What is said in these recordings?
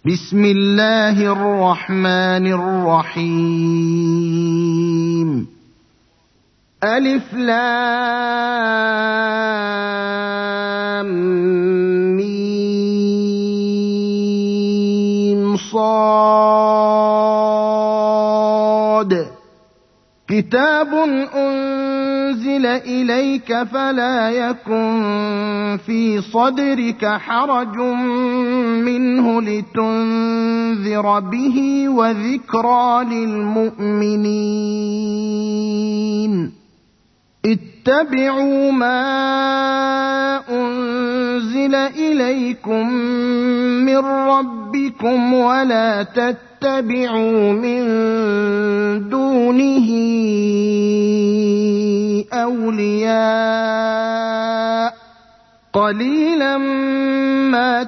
بسم الله الرحمن الرحيم ألف لام ميم صاد كتاب أنزل إليك فلا يكن في صدرك حرج منه لتنذر به وذكرى للمؤمنين اتبعوا ما أنزل إليكم من ربكم ولا تتبعوا من دونه أولياء قليلا ما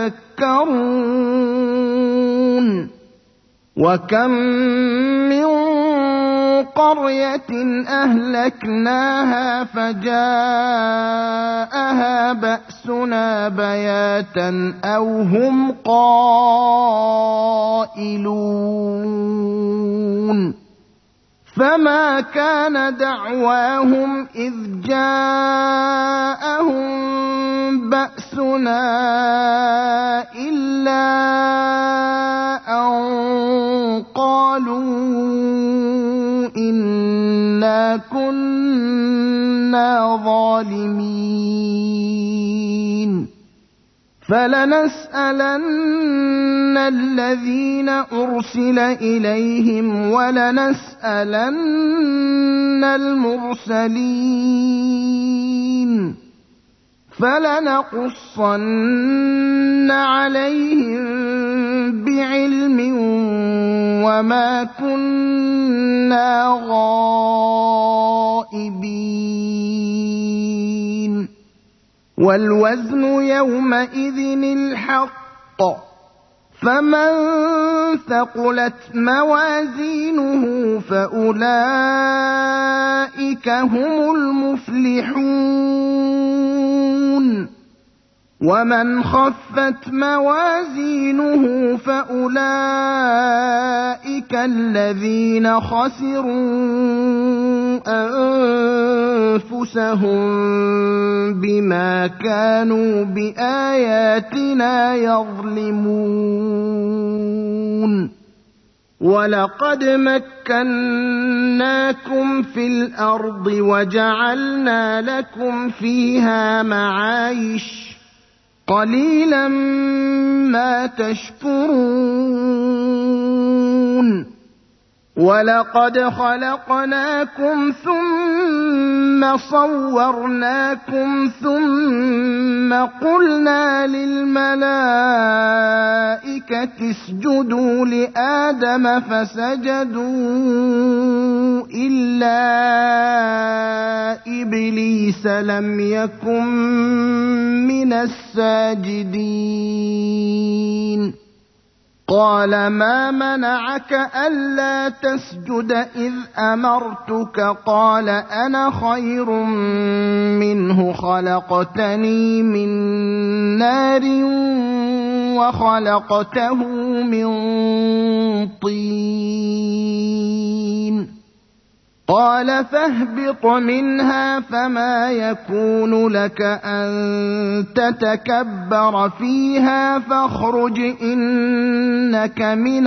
تذكرون وكم من قرية أهلكناها فجاءها بأسنا بياتا أو هم قائلون فما كان دعواهم إذ جاءهم بأسنا إلا أن قالوا إنا كنا ظالمين فلنسألن الذين أرسل إليهم ولنسألن المرسلين فلنقصن عليهم بعلم وما كنا غائبين والوزن يومئذ الحق فمن ثقلت موازينه فأولئك هم المفلحون ومن خفت موازينه فأولئك الذين خسروا أنفسهم بما كانوا بآياتنا يظلمون ولقد مكناكم في الأرض وجعلنا لكم فيها معايش قليلا ما تشكرون ولقد خلقناكم ثم صورناكم ثم قلنا للملائكة اسجدوا لآدم فسجدوا إلا إبليس لم يكن من الساجدين قال ما منعك ألا تسجد إذ أمرتك قال أنا خير منه خلقتني من نار وخلقته من طين قال فاهبط منها فما يكون لك أن تتكبر فيها فاخرج إنك من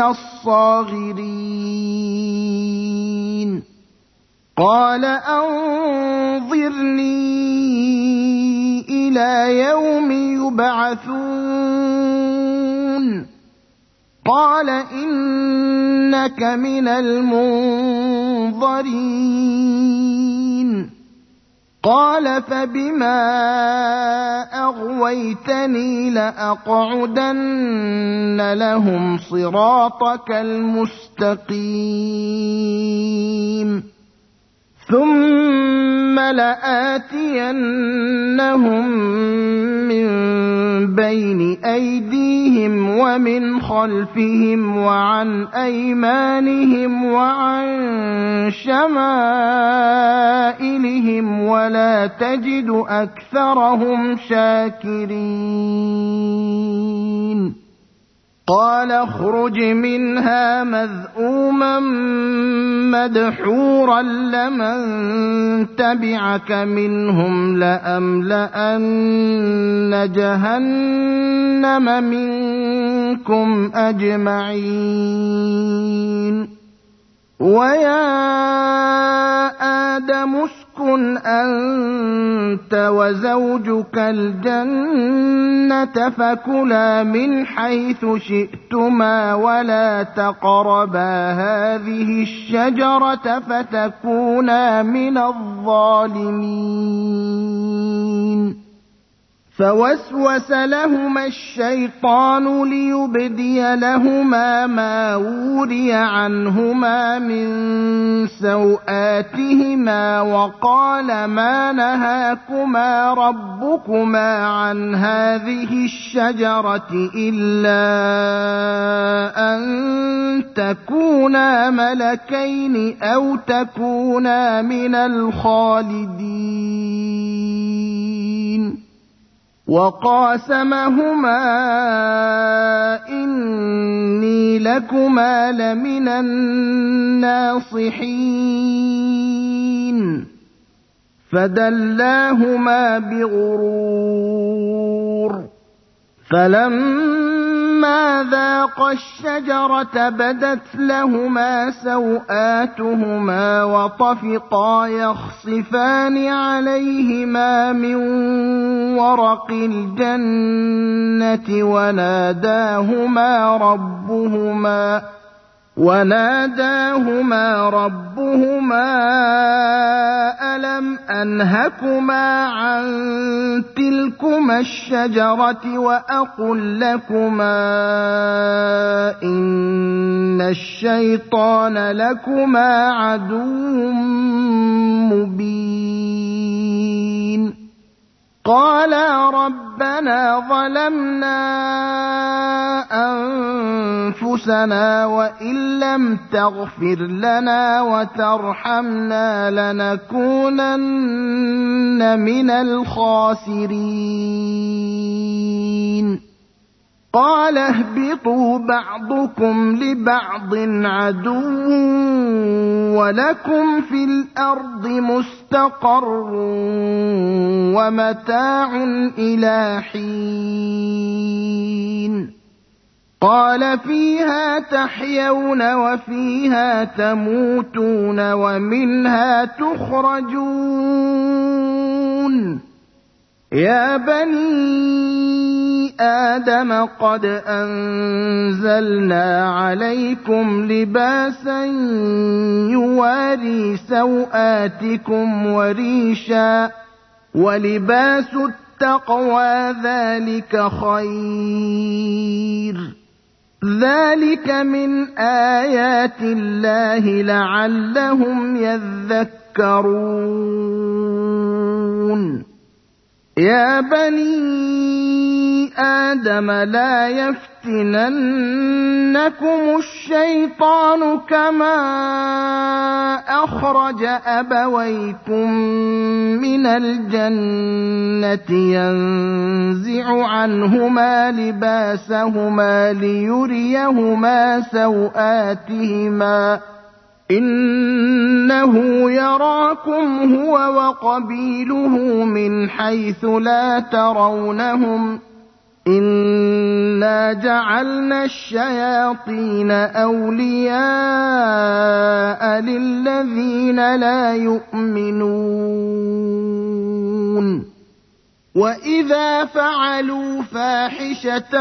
الصاغرين قال أنظرني إلى يوم يبعثون قال إنك من المنظرين قال فبما أغويتني لأقعدن لهم صراطك المستقيم ثم لآتينهم من بين أيديهم ومن خلفهم وعن أيمانهم وعن شمائلهم ولا تجد أكثرهم شاكرين قال اخرج منها مذءوما مدحورا لمن تبعك منهم لأملأن جهنم منكم أجمعين ويا آدم اسكن أنت وزوجك الجنة فكلا من حيث شئتما ولا تقربا هذه الشجرة فتكونا من الظالمين فوسوس لهما الشيطان ليبدي لهما ما وري عنهما من سوآتهما وقال ما نهاكما ربكما عن هذه الشجرة إلا أن تكونا ملكين أو تكونا من الخالدين وقاسمهما إني لكما لمن الناصحين فدلاهما بغرور فلما ذاقا الشجرة بدت لهما سوآتهما وطفقا يخصفان عليهما من ورق الجنة وناداهما ربهما ألم أنهكما عن تلكما الشجرة وأقل لكما إن الشيطان لكما عدو مبين قالا ربنا ظلمنا أنفسنا وإن لم تغفر لنا وترحمنا لنكونن من الخاسرين قال اهبطوا بعضكم لبعض عدو ولكم في الأرض مستقر ومتاع إلى حين قال فيها تحيون وفيها تموتون ومنها تخرجون يا بني آدم قد أنزلنا عليكم لباسا يواري سوآتكم وريشا ولباس التقوى ذلك خير ذلك من آيات الله لعلهم يذكرون يا بني آدم لا يفتننكم الشيطان كما أخرج أبويكم من الجنة ينزع عنهما لباسهما ليريهما سوآتهما إنه يراكم هو وقبيله من حيث لا ترونهم إنا جعلنا الشياطين أولياء للذين لا يؤمنون وإذا فعلوا فاحشة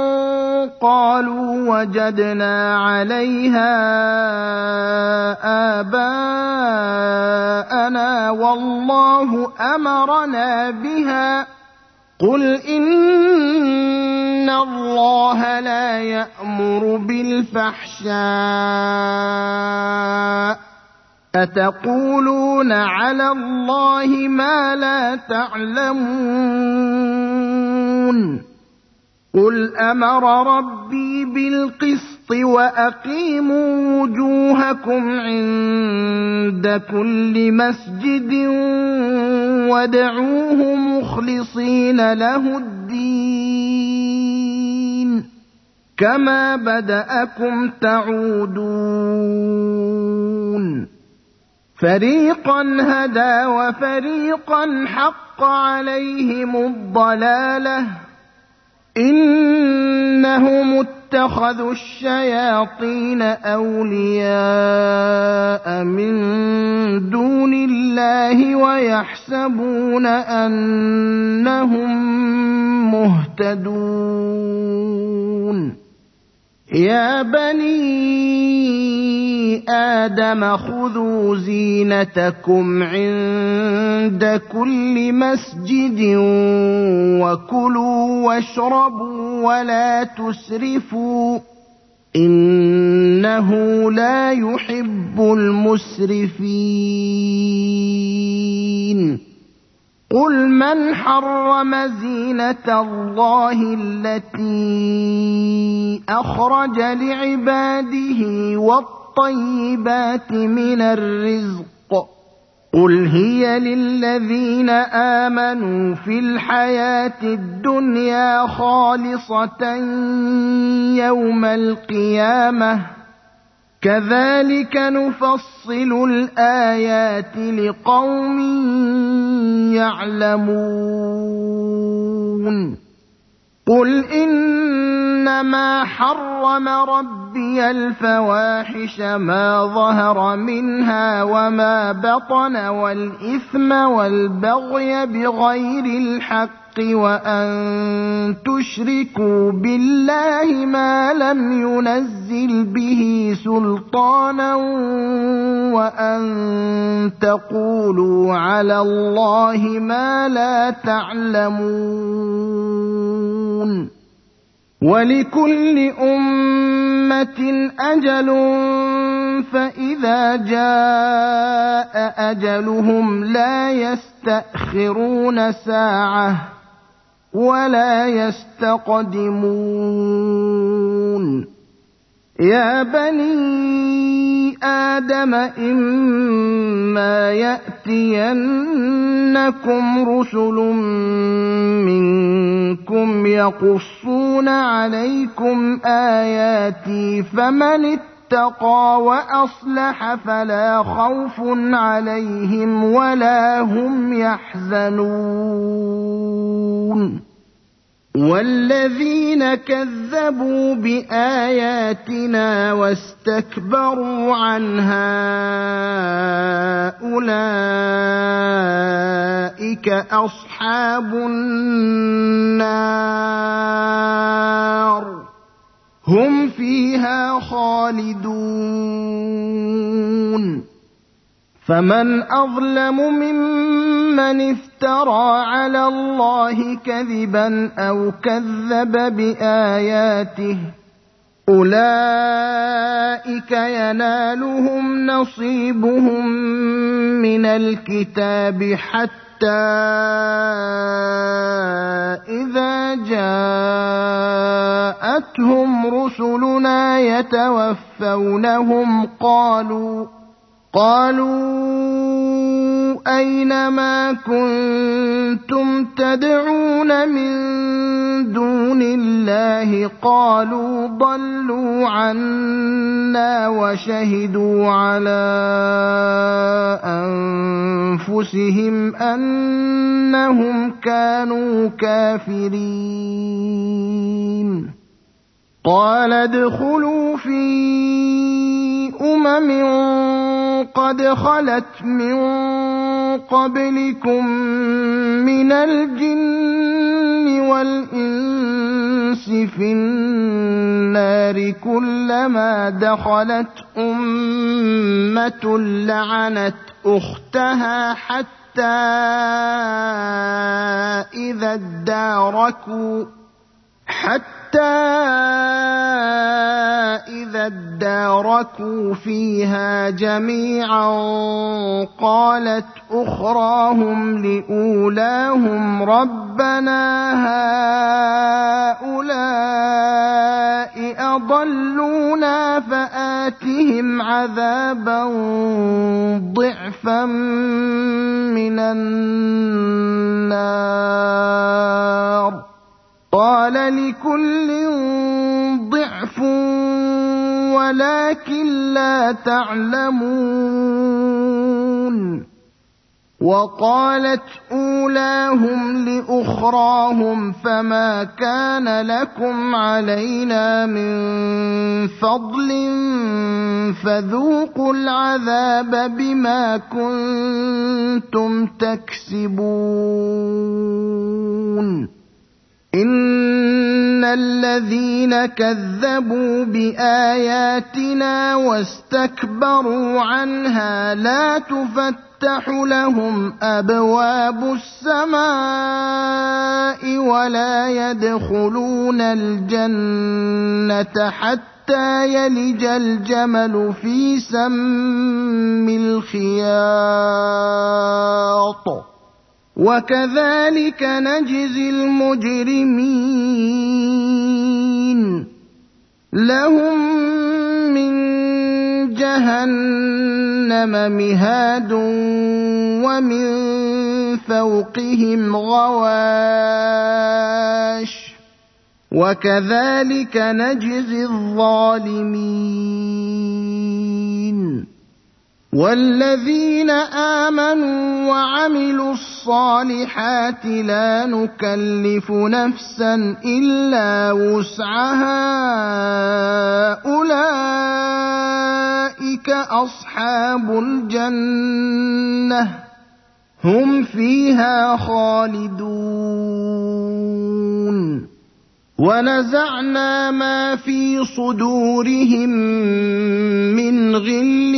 قالوا وجدنا عليها آباءنا والله أمرنا بها قل إن الله لا يأمر بالفحشاء أتقولون على الله ما لا تعلمون قل أمر ربي بالقسط وأقيموا وجوهكم عند كل مسجد وادعوه مخلصين له الدين كما بدأكم تعودون فريقا هدى وفريقا حق عليهم الضلالة إنهم اتخذوا الشياطين أولياء من دون الله ويحسبون أنهم مهتدون يا بني آدم خذوا زينتكم عند كل مسجد وكلوا واشربوا ولا تسرفوا إنه لا يحب المسرفين قل من حرم زينة الله التي أخرج لعباده والطيبات من الرزق قل هي للذين آمنوا في الحياة الدنيا خالصة يوم القيامة كذلك نفصل الآيات لقوم يعلمون قل إنما حرم ربي الفواحش ما ظهر منها وما بطن والإثم والبغي بغير الحق وأن تشركوا بالله ما لم ينزل به سلطانا وأن تقولوا على الله ما لا تعلمون ولكل أمة أجل فإذا جاء أجلهم لا يستأخرون ساعة ولا يستقدمون يا بني آدم إما يأتينكم رسل منكم يقصون عليكم آياتي فمن اتقى وأصلح فلا خوف عليهم ولا هم يحزنون والذين كذبوا بآياتنا واستكبروا عنها أولئك أصحاب النار هم فيها خالدون فمن أظلم ممن افترى على الله كذبا أو كذب بآياته أولئك ينالهم نصيبهم من الكتاب حتى إذا جاءتهم رسلنا يتوفونهم قالوا أين ما كنتم تدعون من دون الله قالوا ضلوا عنا وشهدوا على أنفسهم أنهم كانوا كافرين قال ادخلوا في قد خلت من قبلكم من الجن والإنس في النار كلما دخلت أمة لعنت أختها حتى إذا اداركوا فيها جميعا قالت أخراهم لأولاهم ربنا هؤلاء أضلونا فآتهم عذابا ضعفا من النار قال لكل ضعف ضِعْفٌ وَلَٰكِن لَّا تَعْلَمُونَ وَقَالَتْ أُولَاهُمْ لِأُخْرَاهُمْ فَمَا كَانَ لَكُمْ عَلَيْنَا مِن فَضْلٍ فَذُوقُوا الْعَذَابَ بِمَا كُنتُمْ تَكْسِبُونَ إِنَّ الَّذِينَ كَذَّبُوا بِآيَاتِنَا وَاسْتَكْبَرُوا عَنْهَا لَا تُفَتَّحُ لَهُمْ أَبْوَابُ السَّمَاءِ وَلَا يَدْخُلُونَ الْجَنَّةَ حَتَّىٰ يَلِجَ الْجَمَلُ فِي سَمِّ الْخِيَاطِ وَكَذَٰلِكَ نَجْزِي الْمُجْرِمِينَ لَهُم مِّن جَهَنَّمَ مِهَادٌ وَمِن فَوْقِهِمْ غَوَاشٍ وَكَذَٰلِكَ نَجْزِي الظَّالِمِينَ وَالَّذِينَ آمَنُوا وَعَمِلُوا الصَّالِحَاتِ لَا نُكَلِّفُ نَفْسًا إِلَّا وُسْعَهَا أُولَٰئِكَ أَصْحَابُ الْجَنَّةِ هُمْ فِيهَا خَالِدُونَ وَنَزَعْنَا مَا فِي صُدُورِهِم مِّنْ غِلٍّ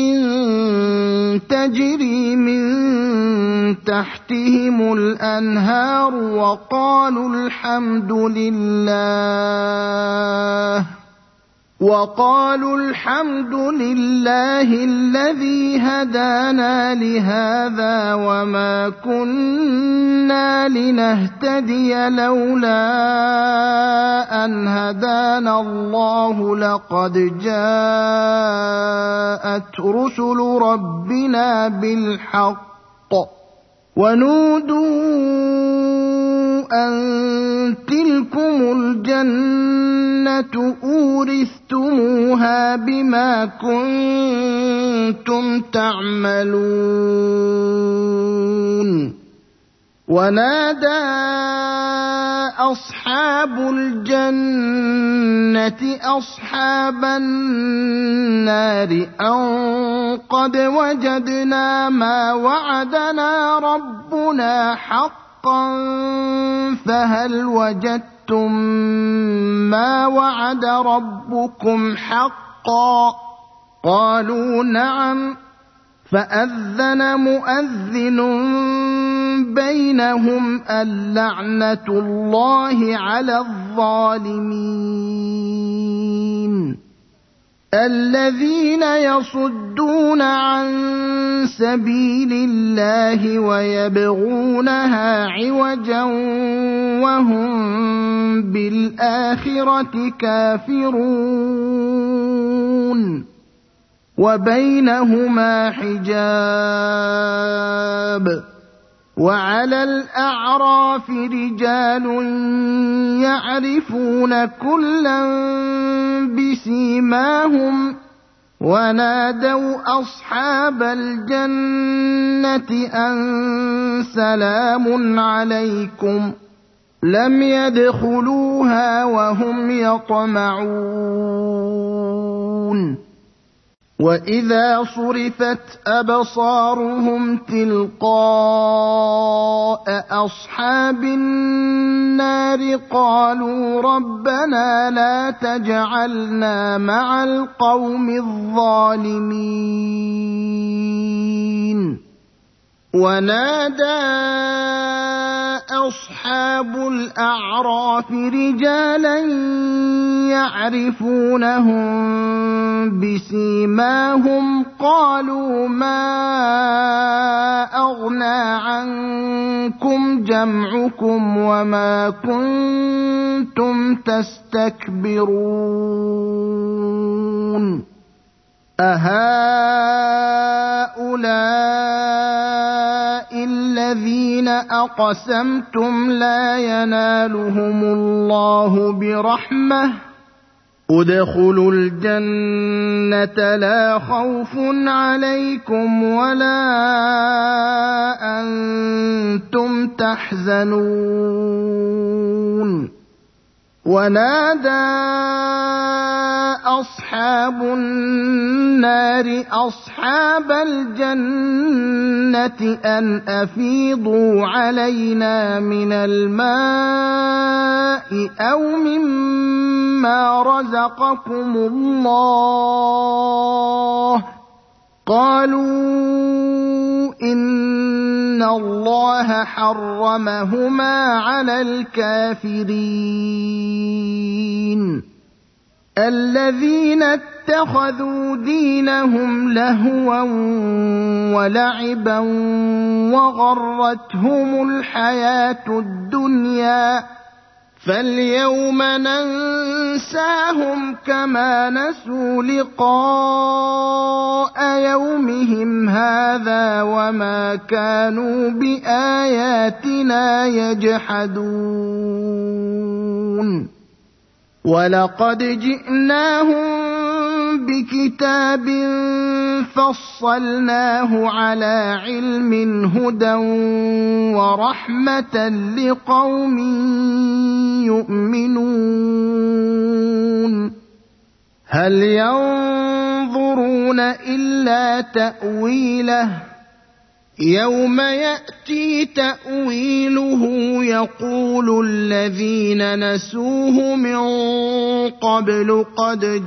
تَجْرِي مِن تَحْتِهِمُ الْأَنْهَارُ وَقَالُوا الْحَمْدُ لِلَّهِ الَّذِي هَدَانَا لِهَٰذَا وَمَا كُنَّا لِنَهْتَدِيَ لَوْلَا أَنْ هَدَانَا اللَّهُ لَقَدْ جَاءَتْ رُسُلُ رَبِّنَا بِالْحَقِّ وَنُودُوا أَن تِلْكُمُ الْجَنَّةُ أُورِثْتُمُوهَا بِمَا كُنتُمْ تَعْمَلُونَ وَنَادَىٰ أَصْحَابُ الْجَنَّةِ أَصْحَابَ النَّارِ أَن قَدْ وَجَدْنَا مَا وَعَدَنَا رَبُّنَا حَقًّا فَهَلْ وَجَدتُّم مَّا وَعَدَ رَبُّكُمْ حَقًّا ۖ قَالُوا نَعَمْ فَأَذَّنَ مُؤَذِّنٌ بَيْنَهُمْ اللَّعْنَةُ اللَّهِ عَلَى الظَّالِمِينَ الَّذِينَ يَصُدُّونَ عَن سَبِيلِ اللَّهِ وَيَبْغُونَهَا عِوَجًا وَهُم بِالْآخِرَةِ كَافِرُونَ وَبَيْنَهُمَا حِجَابٌ وَعَلَى الْأَعْرَافِ رِجَالٌ يَعْرِفُونَ كُلًّا بِسِيمَاهُمْ وَنَادَوْا أَصْحَابَ الْجَنَّةِ أَن سَلَامٌ عَلَيْكُمْ لَمْ يَدْخُلُوهَا وَهُمْ يَطْمَعُونَ وَإِذَا صُرِفَتْ أَبْصَارُهُمْ تِلْقَاءَ أَصْحَابِ النَّارِ قَالُوا رَبَّنَا لَا تَجْعَلْنَا مَعَ الْقَوْمِ الظَّالِمِينَ وَنَادَىٰ أَصْحَابُ الْأَعْرَافِ رِجَالًا يَعْرِفُونَهُم بِسِيمَاهُمْ قَالُوا مَا أَغْنَىٰ عَنكُمْ جَمْعُكُمْ وَمَا كُنتُمْ تَسْتَكْبِرُونَ أَهَٰؤُلَاءِ الَّذِينَ أَقْسَمْتُمْ لَا يَنَالُهُمُ اللَّهُ بِرَحْمَةٍ ادخلوا الجنة لا خوف عليكم ولا أنتم تحزنون ونادى أصحاب النار أصحاب الجنة أن أفيضوا علينا من الماء أو مما رزقكم الله قالوا إن الله حرمهما على الكافرين الذين اتخذوا دينهم لهوا ولعبا وغرتهم الحياة الدنيا فاليوم ننساهم كما نسوا لقاء يومهم هذا وما كانوا بآياتنا يجحدون ولقد جئناهم بكتاب فصلناه على علم هدى ورحمة لقوم يؤمنون هل ينظرون إلا تأويله يوم يأتي تأويله يقول الذين نسوه من قبل قد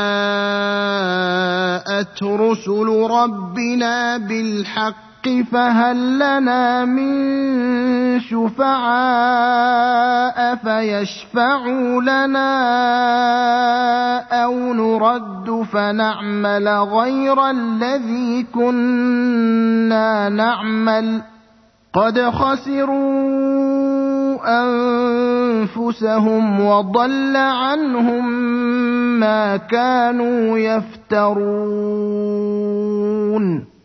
جاءت رسل ربنا بالحق فهل لنا من شفعاء فيشفعوا لنا أو نرد فنعمل غير الذي كنا نعمل قد خسروا أنفسهم وضل عنهم ما كانوا يفترون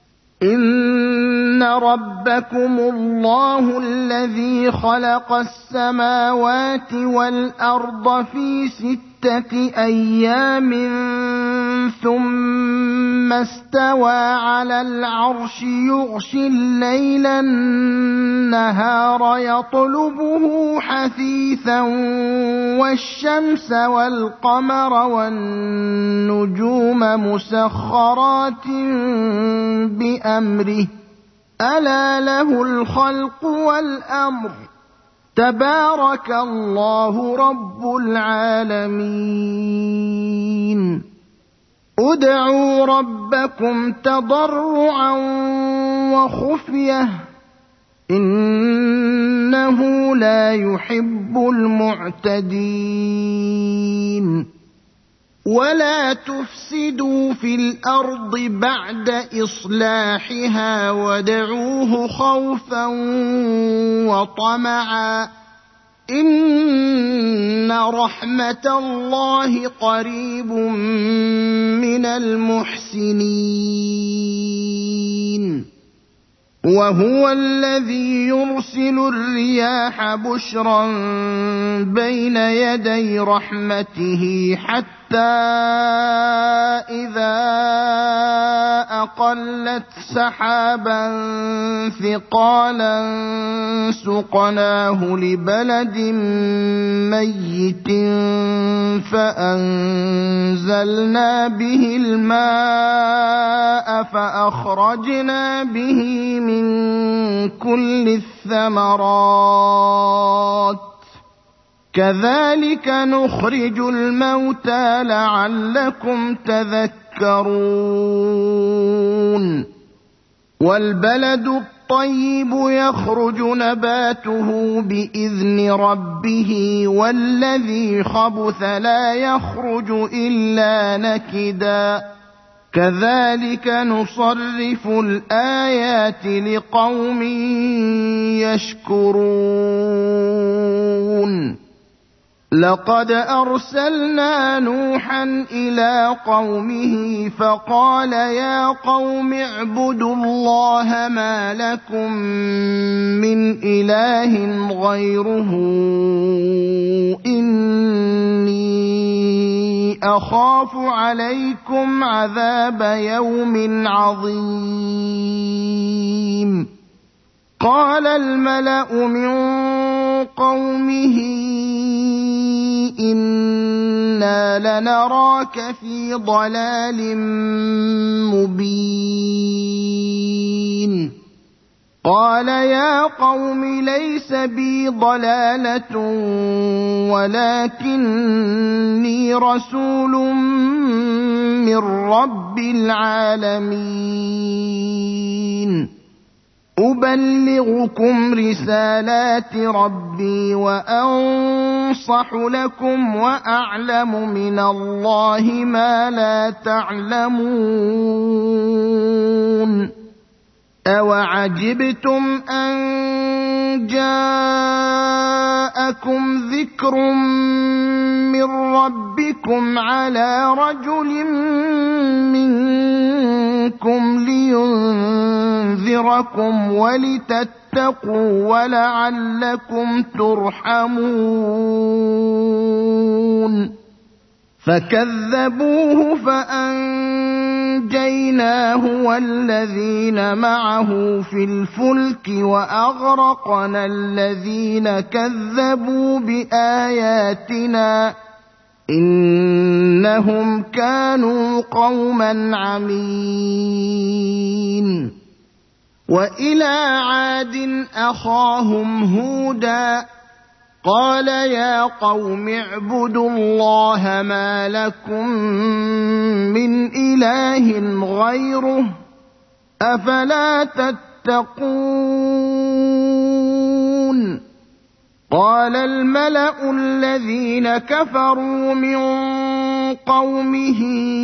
إن ربكم الله الذي خلق السماوات والأرض في 6 أيام ثم استوى على العرش يغشي الليل النهار يطلبه حثيثا والشمس والقمر والنجوم مسخرات بأمره ألا له الخلق والأمر تبارك الله رب العالمين ادعوا ربكم تضرعا وخفية إنه لا يحب المعتدين ولا تفسدوا في الأرض بعد إصلاحها وادعوه خوفا وطمعا إن رحمة الله قريب من المحسنين وهو الذي يرسل الرياح بشرا بين يدي رحمته حتى إذا أقلت سحابا ثقالا سقناه لبلد ميت فأنزلنا به الماء فأخرجنا به من كل الثمرات كذلك نخرج الموتى لعلكم تذكرون والبلد الطيب يخرج نباته بإذن ربه والذي خبث لا يخرج إلا نكدا كذلك نصرف الآيات لقوم يشكرون لقد أرسلنا نوحا إلى قومه فقال يا قوم اعبدوا الله ما لكم من إله غيره إني أخاف عليكم عذاب يوم عظيم. قال الملأ من قومه إنا لنراك في ضلال مبين. قال يا قوم ليس بي ضلالة ولكني رسول من رب العالمين أبلغكم رسالات ربي وأنصح لكم وأعلم من الله ما لا تعلمون. أوعجبتم أن جاءكم ذكر من ربكم على رجل منكم لينذركم ولتتقوا ولعلكم ترحمون. فكذبوه فأنجيناه والذين معه في الفلك وأغرقنا الذين كذبوا بآياتنا إنهم كانوا قوما عمين. وإلى عاد أخاهم هودا قال يا قوم اعبدوا الله ما لكم من إله غيره أفلا تتقون. قال الملأ الذين كفروا من قومه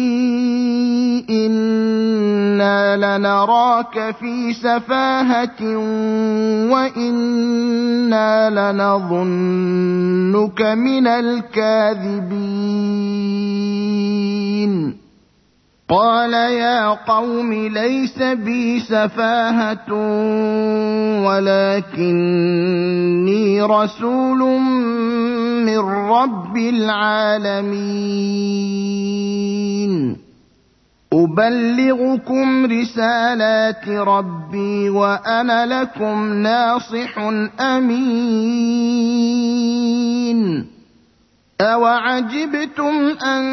إنا لنراك في سفاهة وإنا لنظنك من الكاذبين. قال يا قوم ليس بي سفاهة ولكني رسول من رب العالمين أبلغكم رسالات ربي وأنا لكم ناصح أمين. أوعجبتم أن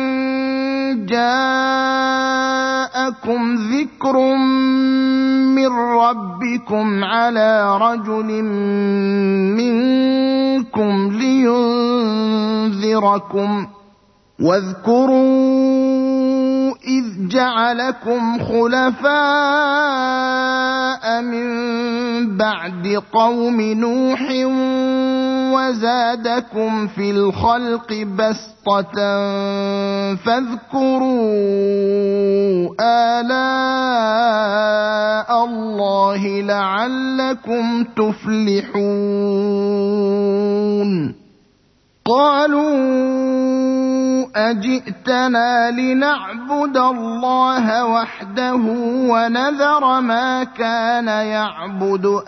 جاءكم ذكر من ربكم على رجل منكم لينذركم واذكروا إذ جعلكم خلفاء من بعد قوم نوح وزادكم في الخلق بسطة فاذكروا آلاء الله لعلكم تفلحون. قالوا أجئتنا لنعبد الله وحده ونذر ما كان يعبد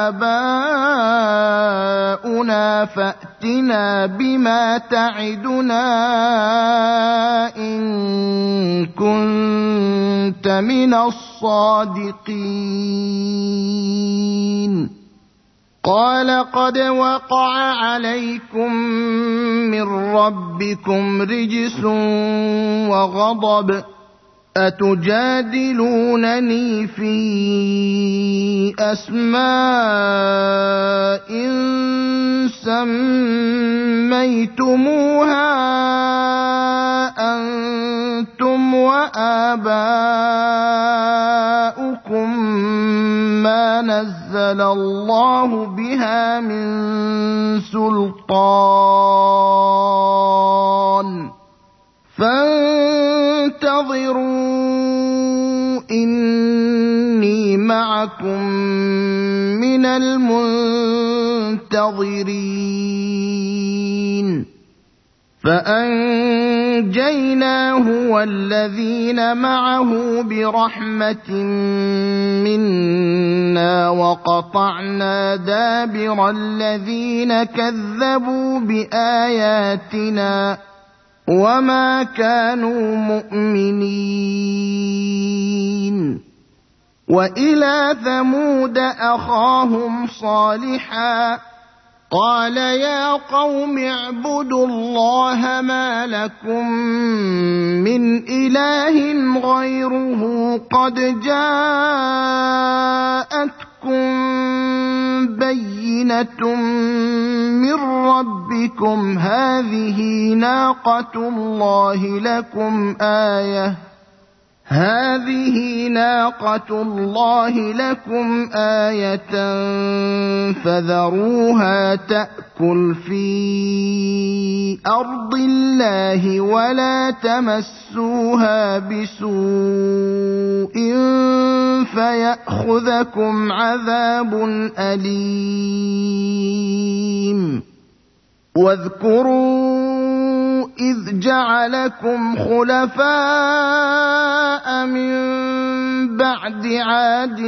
آباؤنا فأتنا بما تعدنا إن كنت من الصادقين. قال قد وقع عليكم من ربكم رجس وغضب أتجادلونني في أسماء سميتموها أنتم وآباؤكم ما نزل الله بها من سلطان فانتظروا إني معكم من المنتظرين. فأنجيناه والذين معه برحمة منا وقطعنا دابر الذين كذبوا بآياتنا وما كانوا مؤمنين. وإلى ثمود أخاهم صالحا قال يا قوم اعبدوا الله ما لكم من إله غيره قد جاءتكم بينة من ربكم هذه ناقة الله لكم آية فذروها تأكل في أرض الله ولا تمسوها بسوء فيأخذكم عذاب أليم. واذكروا إذ جعلكم خلفاء من بعد عاد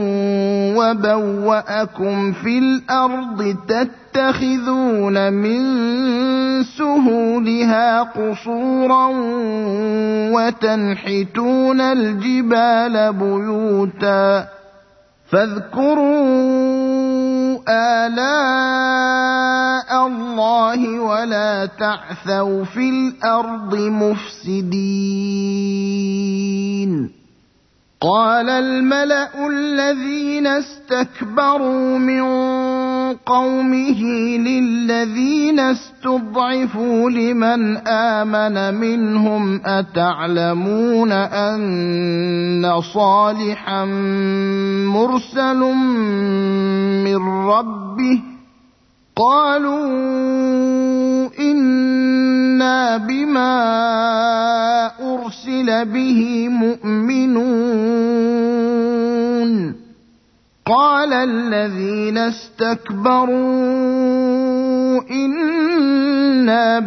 وبوأكم في الأرض تتخذون من سهولها قصورا وتنحتون الجبال بيوتا فاذكروا آلاء الله ولا تعثوا في الأرض مفسدين. قال الملأ الذين استكبروا من قومه للذين استضعفوا لمن آمن منهم أتعلمون أن صالحا مرسل من ربه قالوا إنا بما أرسل به مؤمنون. قال الذين استكبروا إنا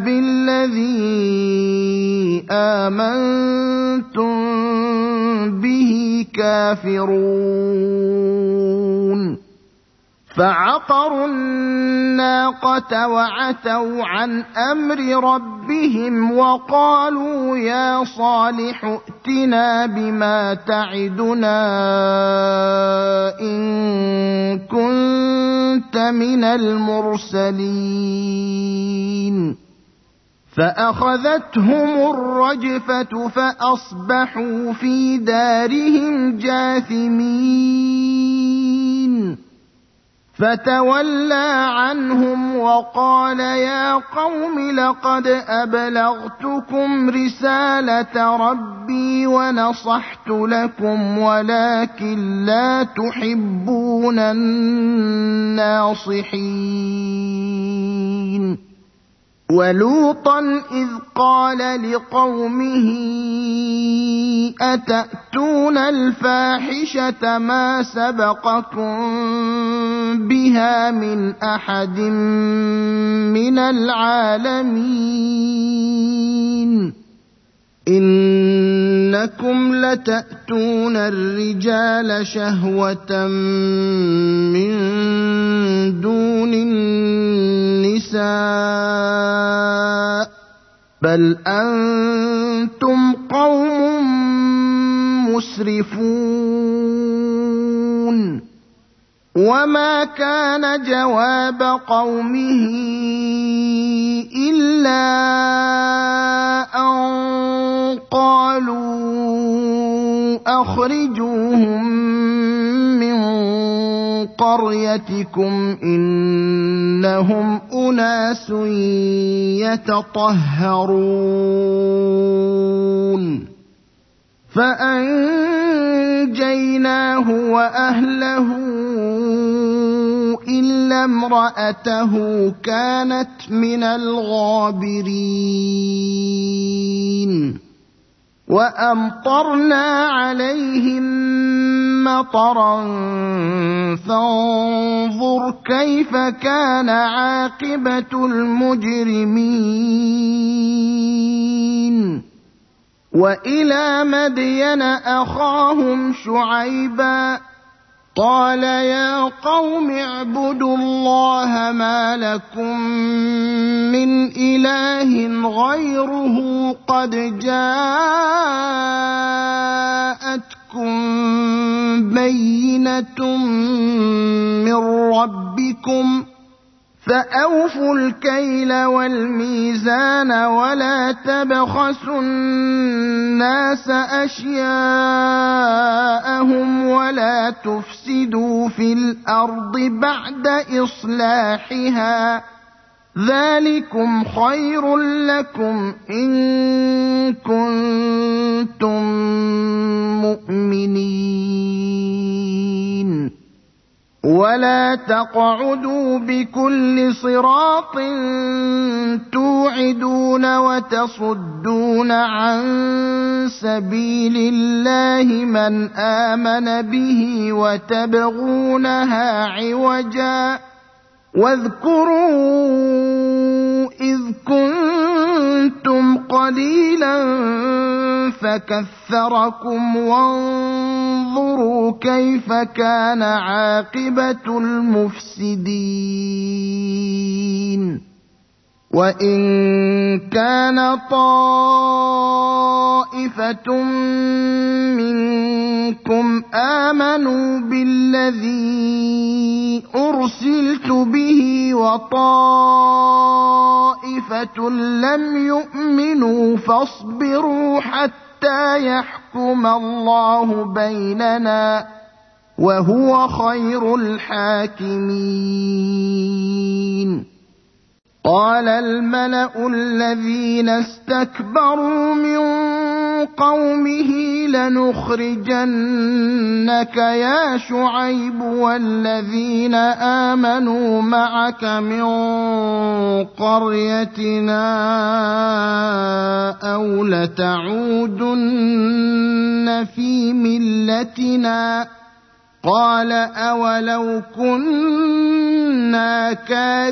بالذي آمنتم به كافرون. فعقروا الناقة وعتوا عن أمر ربهم وقالوا يا صالح ائتنا بما تعدنا إن كنت من المرسلين. فأخذتهم الرجفة فأصبحوا في دارهم جاثمين. فتولى عنهم وقال يا قوم لقد أبلغتكم رسالة ربي ونصحت لكم ولكن لا تحبون الناصحين. ولوطا إذ قال لقومه أتأتون الفاحشة ما سبقكم بها من أحد من العالمين إنكم لتأتون الرجال شهوة من دون النساء بل أنتم قوم مسرفون. وما كان جواب قومه إلا أن قالوا أخرجوهم من قريتكم إنهم أناس يتطهرون. فأنجيناه وأهله إلا امرأته كانت من الغابرين. وأمطرنا عليهم مطرا فانظر كيف كان عاقبة المجرمين. وإلى مدين أخاهم شعيبا قال يا قوم اعبدوا الله ما لكم من إله غيره قد جاءتكم بينة من ربكم فأوفوا الكيل والميزان ولا تبخسوا الناس أشياءهم ولا تفسدوا في الأرض بعد إصلاحها ذلكم خير لكم إن كنتم مؤمنين ولا تقعدوا بكل صراط توعدون وتصدون عن سبيل الله من آمن به وتبغونها عوجا واذكروا إذ كنتم قليلا فكثركم وانظروا كيف كان عاقبة المفسدين وإن كان طائفة منكم آمنوا بالذي أرسلت به وطائفة لم يؤمنوا فاصبروا حتى يحكم الله بيننا وهو خير الحاكمين قال الملأ الذين استكبروا من قومه لنخرجنك يا شعيب والذين آمنوا معك من قريتنا أو لتعودن في ملتنا قال أولو كنا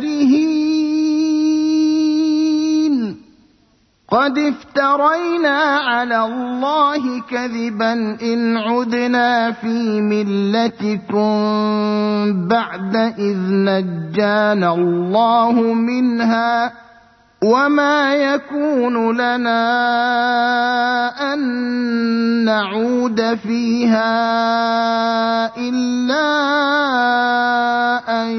كارهين قد افترينا على الله كذبا إن عدنا في ملتكم بعد إذ نجانا الله منها وما يكون لنا أن نعود فيها إلا أن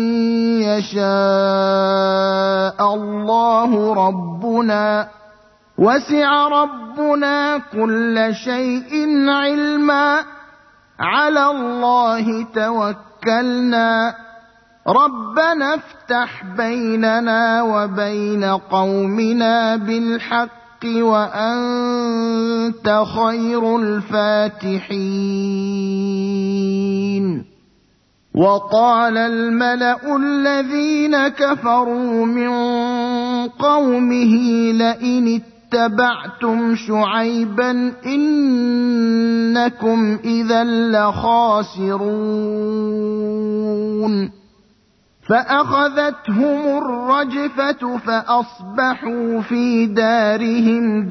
يشاء الله ربنا وسع ربنا كل شيء علما على الله توكلنا ربنا افتح بيننا وبين قومنا بالحق وأنت خير الفاتحين وقال الملأ الذين كفروا من قومه لئن اتبعتم شعيبا إنكم إذا لخاسرون فأخذتهم الرجفة فأصبحوا في دارهم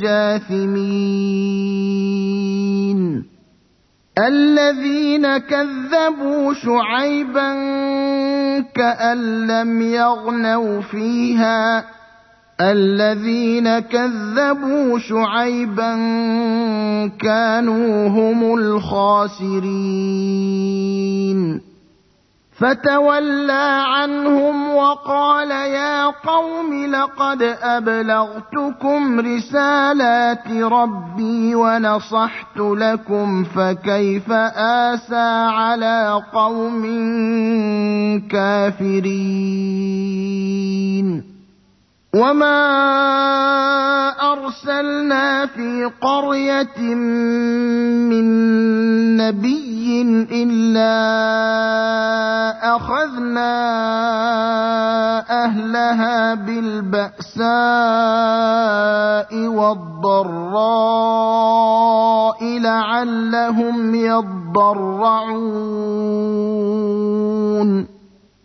جاثمين الذين كذبوا شعيبا كأن لم يغنوا فيها الذين كذبوا شعيبا كانوا هم الخاسرين فتولى عنهم وقال يا قوم لقد أبلغتكم رسالات ربي ونصحت لكم فكيف آسى على قوم كافرين وما أرسلنا في قرية من نبي إلا أخذنا أهلها بالبأساء والضراء لعلهم يضرعون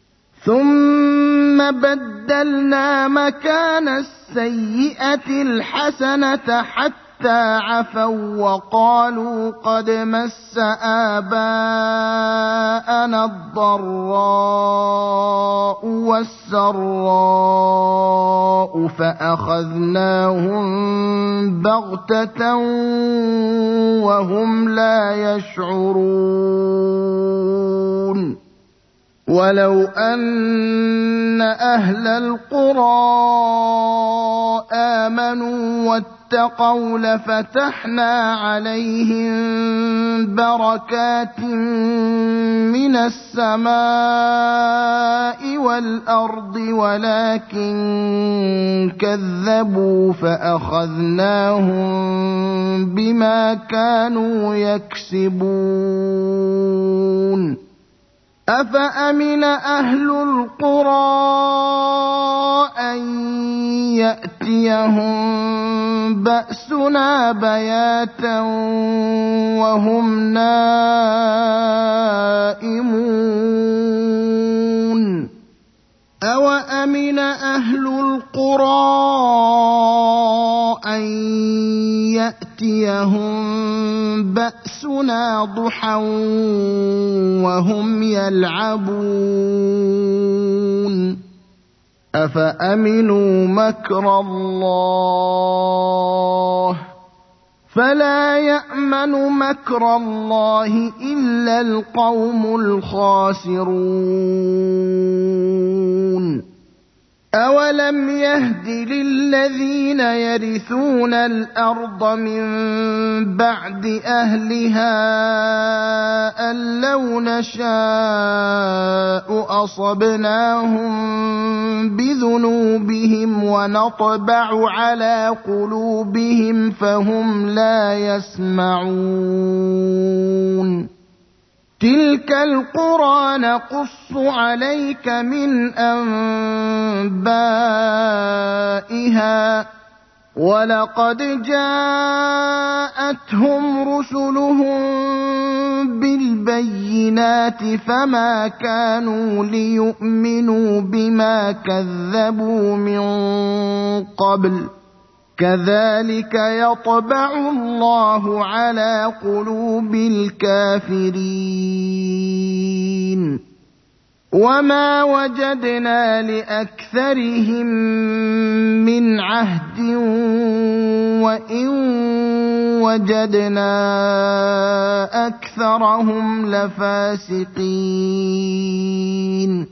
ثم بدلنا مكان السيئة الحسنة حتى حتى عفوا وقالوا قد مس آباءنا الضراء والسراء فأخذناهم بغتة وهم لا يشعرون ولو أن أهل القرى آمنوا واتقوا لفتحنا عليهم بركات من السماء والأرض ولكن كذبوا فأخذناهم بما كانوا يكسبون أفأمن أهل القرى أن يأتيهم بأسنا بياتا وهم نائمون أوأمن أهل القرى أن يأتيهم بأسنا ضحى وهم يلعبون أفأمنوا مكر الله فلا يأمن مكر الله إلا القوم الخاسرون أولم يهد للذين يرثون الأرض من بعد أهلها أن لو نشاء أصبناهم بذنوبهم ونطبع على قلوبهم فهم لا يسمعون تلك القرى نقص عليك من أنبائها ولقد جاءتهم رسلهم بالبينات فما كانوا ليؤمنوا بما كذبوا من قبل كذلك يطبع الله على قلوب الكافرين وما وجدنا لأكثرهم من عهد وإن وجدنا أكثرهم لفاسقين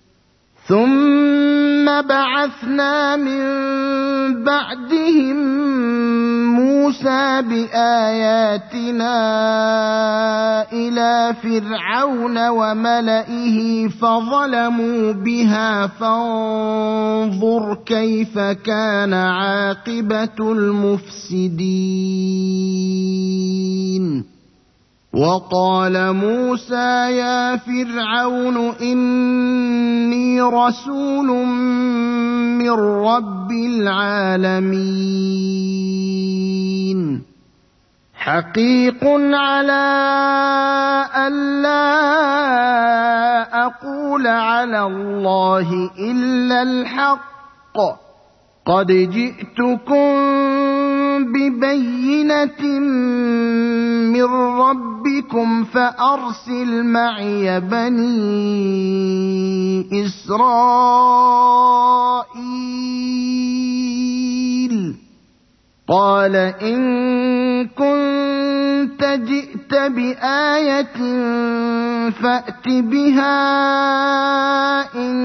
ثم بعثنا من بعدهم موسى بآياتنا إلى فرعون وملئه فظلموا بها فانظر كيف كان عاقبة المفسدين وقال موسى يا فرعون إني رسول من رب العالمين حقيق على ألا أقول على الله إلا الحق قد جئتكم ببينة من ربكم فأرسل معي بني إسرائيل قال إن كنت جئت بآية فأت بها إن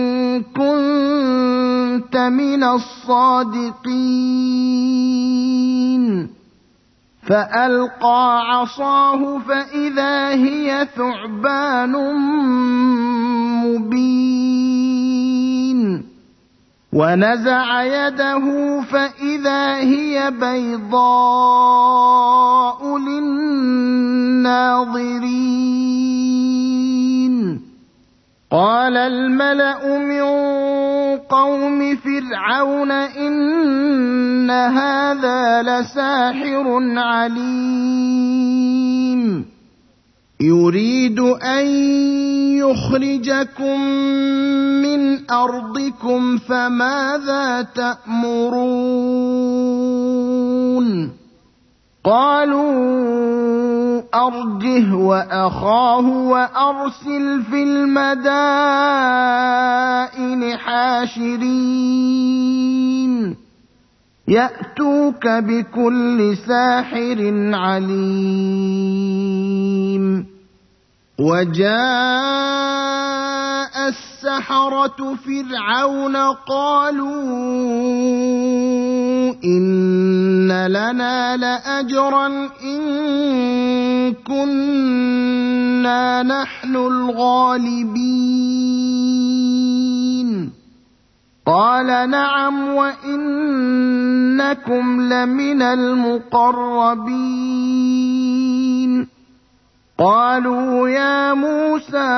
كنت من الصادقين فألقى عصاه فإذا هي ثعبان مبين ونزع يده فإذا هي بيضاء للناظرين قال الملأ من قوم فرعون إن هذا لساحر عليم يريد أن يخرجكم من أرضكم فماذا تأمرون قالوا أرجه وأخاه وأرسل في المدائن حاشرين يأتوك بكل ساحر عليم وجاء السحرة فرعون قالوا إن لنا لأجرا إن كنا نحن الغالبين قال نعم وإنكم لمن المقربين قالوا يا موسى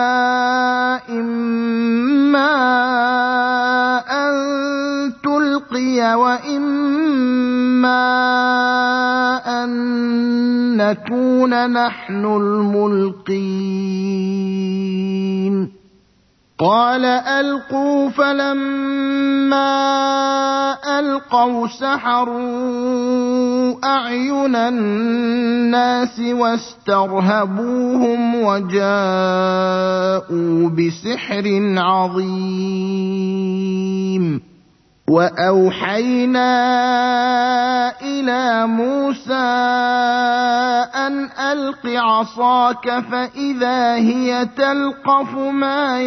إما أن تلقي وإما أن نكون نحن الملقين قال ألقوا فلما ألقوا سحروا أعين الناس واسترهبوهم وجاءوا بسحر عظيم وأوحينا إلى موسى أن ألق عصاك فإذا هي تلقف ما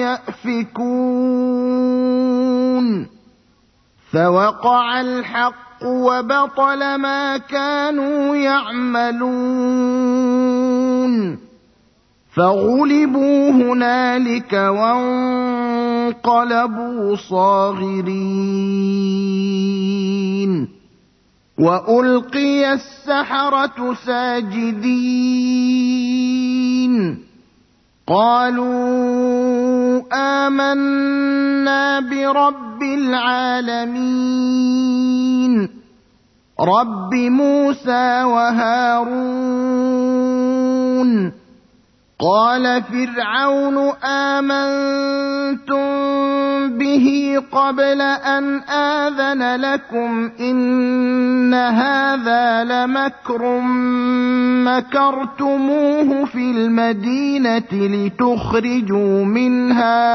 يأفكون فوقع الحق وبطل ما كانوا يعملون فغلبوا هنالك وانقلبوا صاغرين وألقي السحرة ساجدين قالوا آمنا برب العالمين رب موسى وهارون قال فرعون آمنتم به قبل أن آذن لكم إن هذا لمكر مكرتموه في المدينة لتخرجوا منها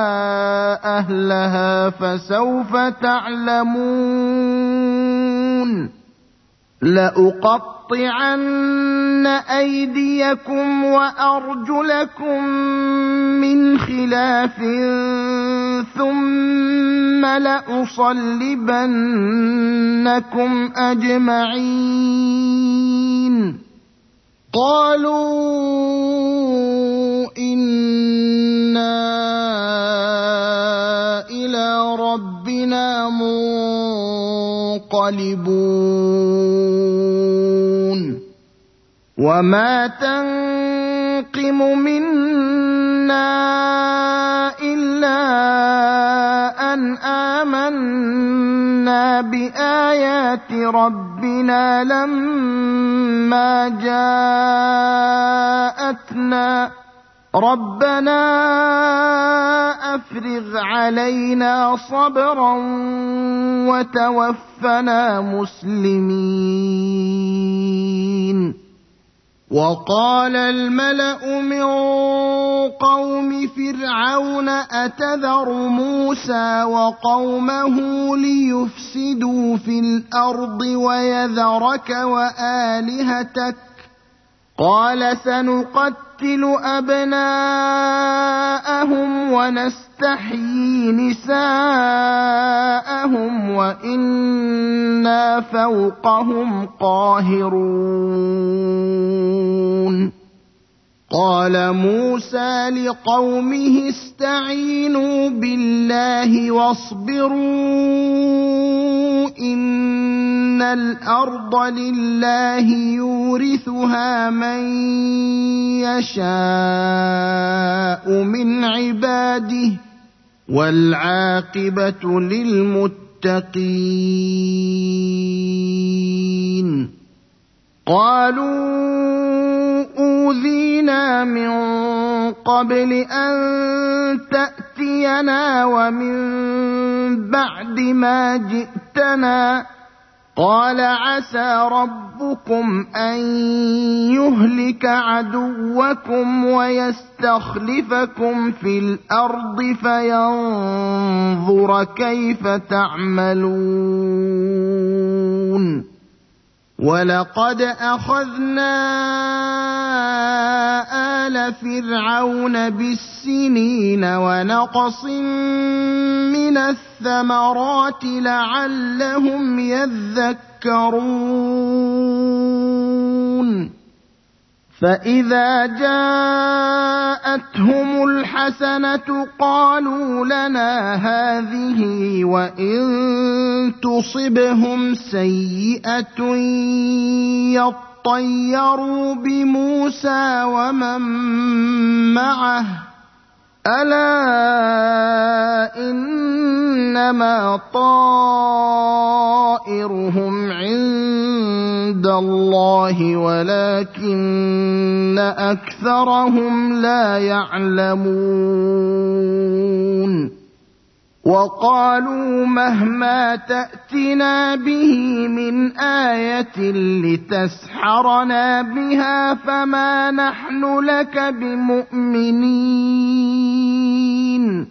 أهلها فسوف تعلمون لأقطعن أيديكم وأرجلكم من خلاف ثم لأصلبنكم أجمعين قالوا إنا إلى ربنا منقلبون وما تنقم منا إلا أن آمنا بآيات ربنا لما جاءتنا ربنا أفرغ علينا صبرا وتوفنا مسلمين وقال الملأ من قوم فرعون أتذر موسى وقومه ليفسدوا في الأرض ويذرك وآلهتك قال سنقتل أبناءهم ونستحيي نساءهم وإنا فوقهم قاهرون قال موسى لقومه استعينوا بالله واصبروا إن الأرض لله يورثها من يشاء من عباده والعاقبة للمتقين قالوا أوذينا من قبل أن تأتينا ومن بعد ما جئتنا قال عسى ربكم أن يهلك عدوكم ويستخلفكم في الأرض فينظر كيف تعملون ولقد أخذنا آل فرعون بالسنين ونقص من الثمرات لعلهم يذكرون فإذا جاءتهم الحسنة قالوا لنا هذه وإن تصبهم سيئة يطيروا بموسى ومن معه ألا إنما طائرهم عند الله ولكن أكثرهم لا يعلمون وقالوا مهما تأتنا به من آية لتسحرنا بها فما نحن لك بمؤمنين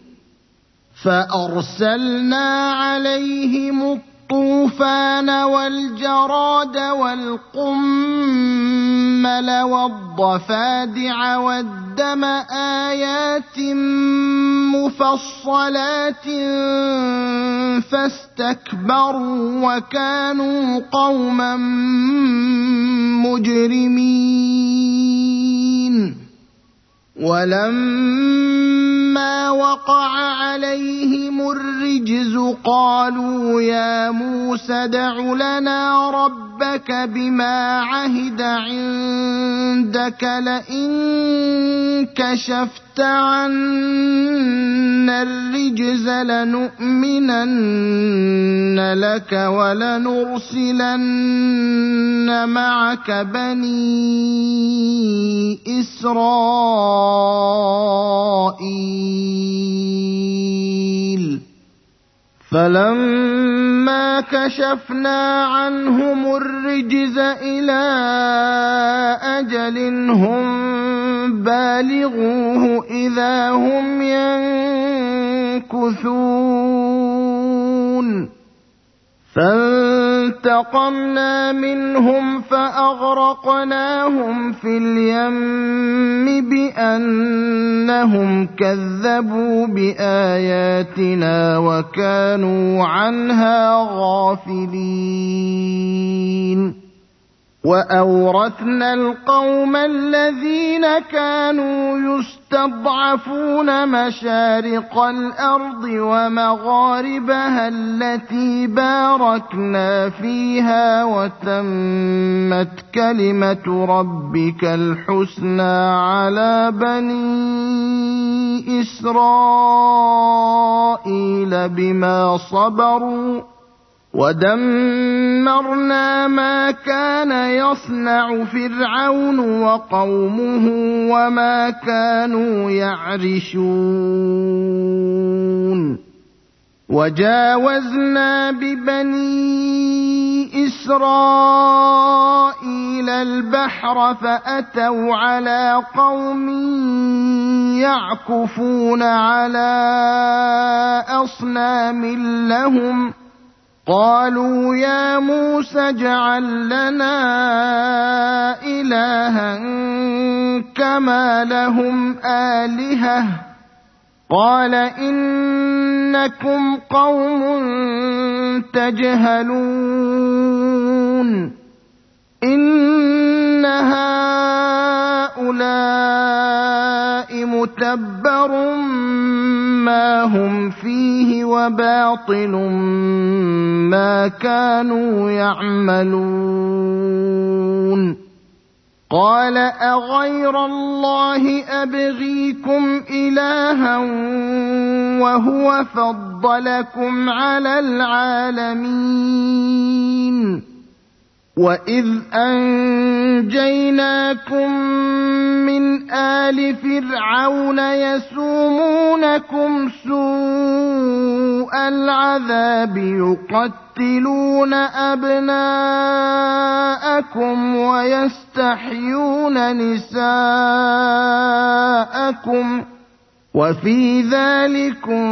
فأرسلنا عليهم الطوفان والجراد والقمل والضفادع والدم آيات مفصلات فاستكبروا وكانوا قوما مجرمين ولما وقع عليهم الرجز قالوا يا موسى ادع لنا ربك بما عهد عندك لئن كشفت عنا الرجز لنؤمنن لك ولنرسلن معك بني إسرائيل فلما كشفنا عنهم الرجز إلى أجل هم بالغوه إذا هم ينكثون فانتقمنا منهم فأغرقناهم في اليم بأنهم كذبوا بآياتنا وكانوا عنها غافلين وأورثنا القوم الذين كانوا يستضعفون مشارق الأرض ومغاربها التي باركنا فيها وتمت كلمة ربك الحسنى على بني إسرائيل بما صبروا ودمرنا ما كان يصنع فرعون وقومه وما كانوا يعرشون وجاوزنا ببني إسرائيل البحر فأتوا على قوم يعكفون على أصنام لهم قالوا يا موسى اجعل لنا إلها كما لهم آلهة قال إنكم قوم تجهلون إن هؤلاء متبر ما هم فيه وباطل ما كانوا يعملون قال أغير الله أبغيكم إلها وهو فضلكم على العالمين وإذ أنجيناكم من آل فرعون يسومونكم سوء العذاب تقتلون أبناءكم ويستحيون نساءكم وفي ذلكم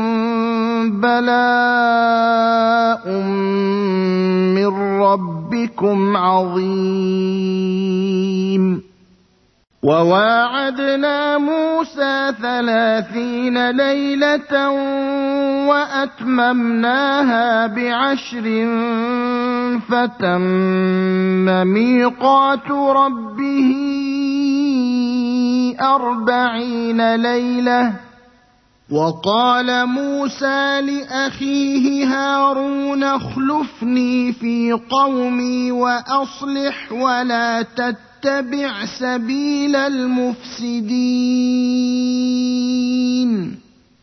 بلاء من ربكم عظيم. وواعدنا موسى 30 ليلة وأتممناها ب10 فتم ميقات ربه 40 ليلة. وقال موسى لأخيه هارون اخلفني في قومي وأصلح ولا تتبع سبيل المفسدين.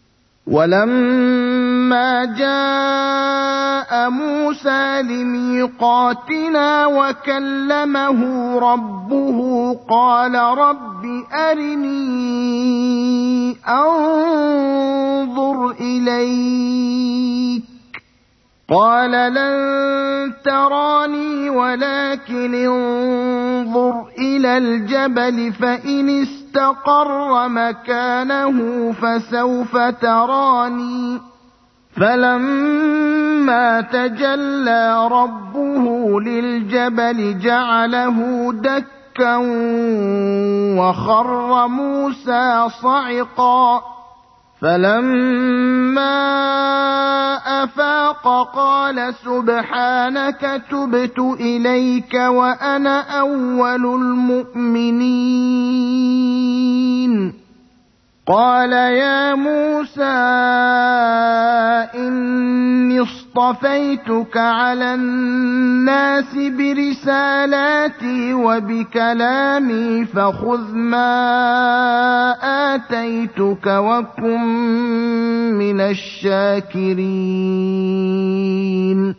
ولما جاء موسى لميقاتنا وكلمه ربه قال رب أرني أنظر إليك قال لن تراني ولكن انظر إلى الجبل فإن استقر مكانه فسوف تراني. فلما تجلى ربه للجبل جعله دكا وخر موسى صعقا. فلما أفاق قال سبحانك تبت إليك وأنا أول المؤمنين. قال يا موسى إني اصطفيتك على الناس برسالاتي وبكلامي فخذ ما آتيتك وكن من الشاكرين.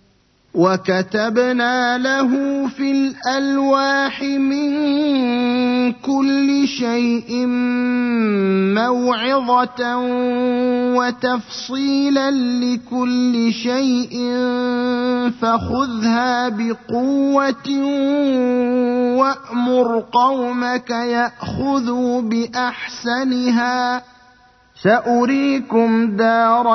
وكتبنا له في الألواح من كل شيء موعظة وتفصيلا لكل شيء فخذها بقوة وأمر قومك يأخذوا بأحسنها سأريكم دار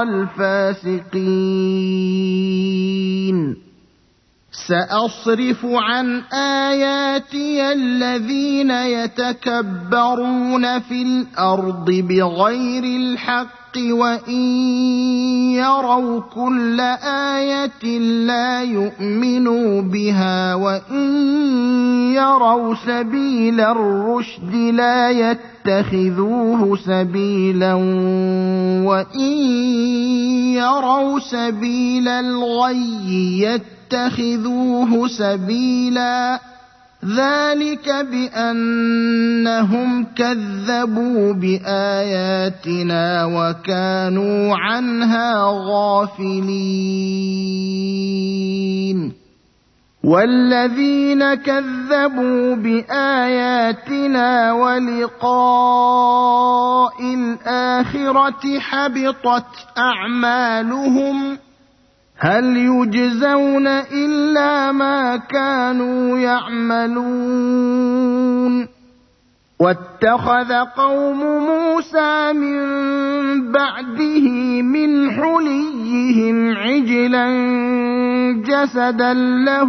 الفاسقين. سأصرف عن آياتي الذين يتكبرون في الأرض بغير الحق وإن يروا كل آية لا يؤمنوا بها وإن يروا سبيل الرشد لا يتخذوه سبيلا وإن يروا سبيل الغي يتخذوه سبيلا. ذلك بأنهم كذبوا بآياتنا وكانوا عنها غافلين. والذين كذبوا بآياتنا ولقاء الآخرة حبطت أعمالهم هل يجزون إلا ما كانوا يعملون. واتخذ قوم موسى من بعده من حليهم عجلا جسدا له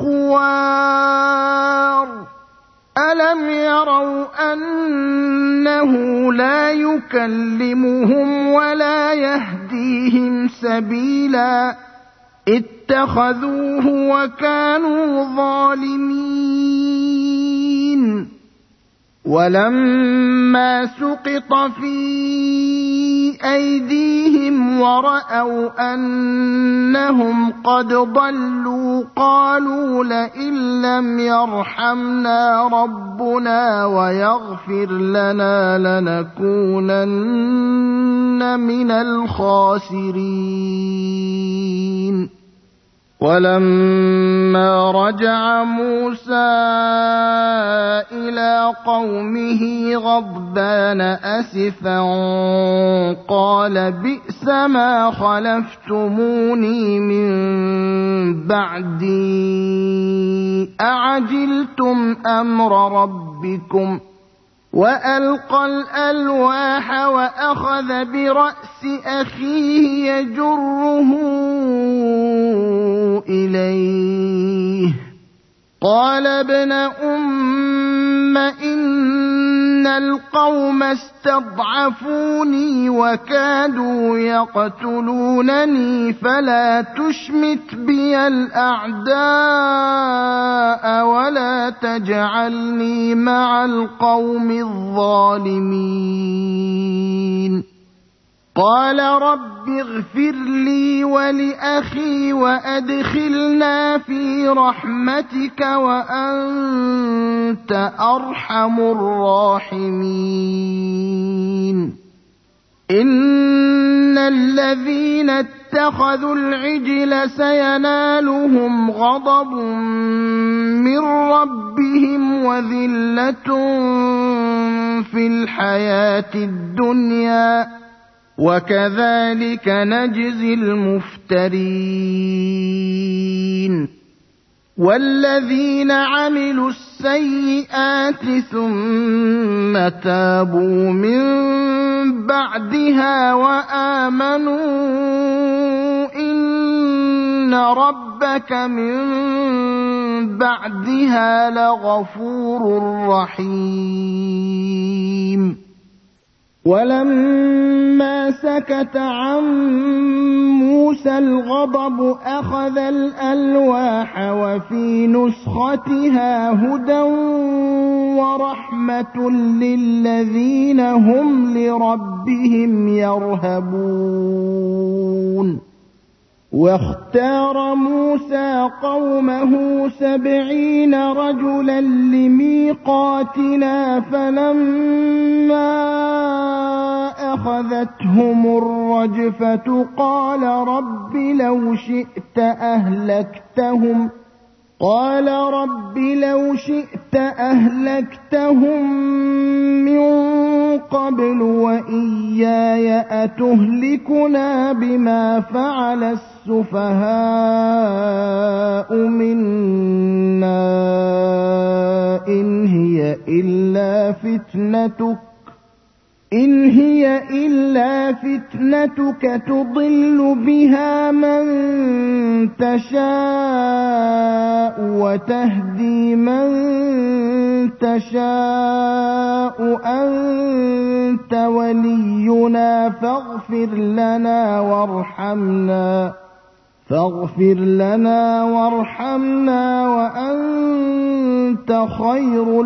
خوار ألم يروا أنه لا يكلمهم ولا يهديهم سبيلا اتخذوه وكانوا ظالمين. ولما سقط في أيديهم ورأوا أنهم قد ضلوا قالوا لئن لم يرحمنا ربنا ويغفر لنا لنكونن من الخاسرين. ولما رجع موسى إلى قومه غضبان أسفا قال بئس ما خلفتموني من بعدي أعجلتم أمر ربكم وألقى الألواح وأخذ برأس أخيه يجره إليه قال ابن أم إن القوم استضعفوني وكادوا يقتلونني فلا تشمت بي الأعداء ولا تجعلني مع القوم الظالمين قال رب اغفر لي ولأخي وأدخلنا في رحمتك وأنت أرحم الراحمين إن الذين اتخذوا العجل سينالهم غضب من ربهم وذلة في الحياة الدنيا وكذلك نجزي المفترين والذين عملوا السيئات ثم تابوا من بعدها وآمنوا إن ربك من بعدها لغفور رحيم ولما سكت عن موسى الغضب أخذ الألواح وفي نسختها هدى ورحمة للذين هم لربهم يرهبون واختار موسى قومه 70 رجلا لميقاتنا فلما أخذتهم الرجفة قال رب لو شئت أهلكتهم من قبل وإياي أتهلكنا بما فعل السفهاء منا إن هي إلا فتنتك تضل بها من تشاء وتهدي من تشاء أنت ولينا فاغفر لنا وارحمنا وأنت خير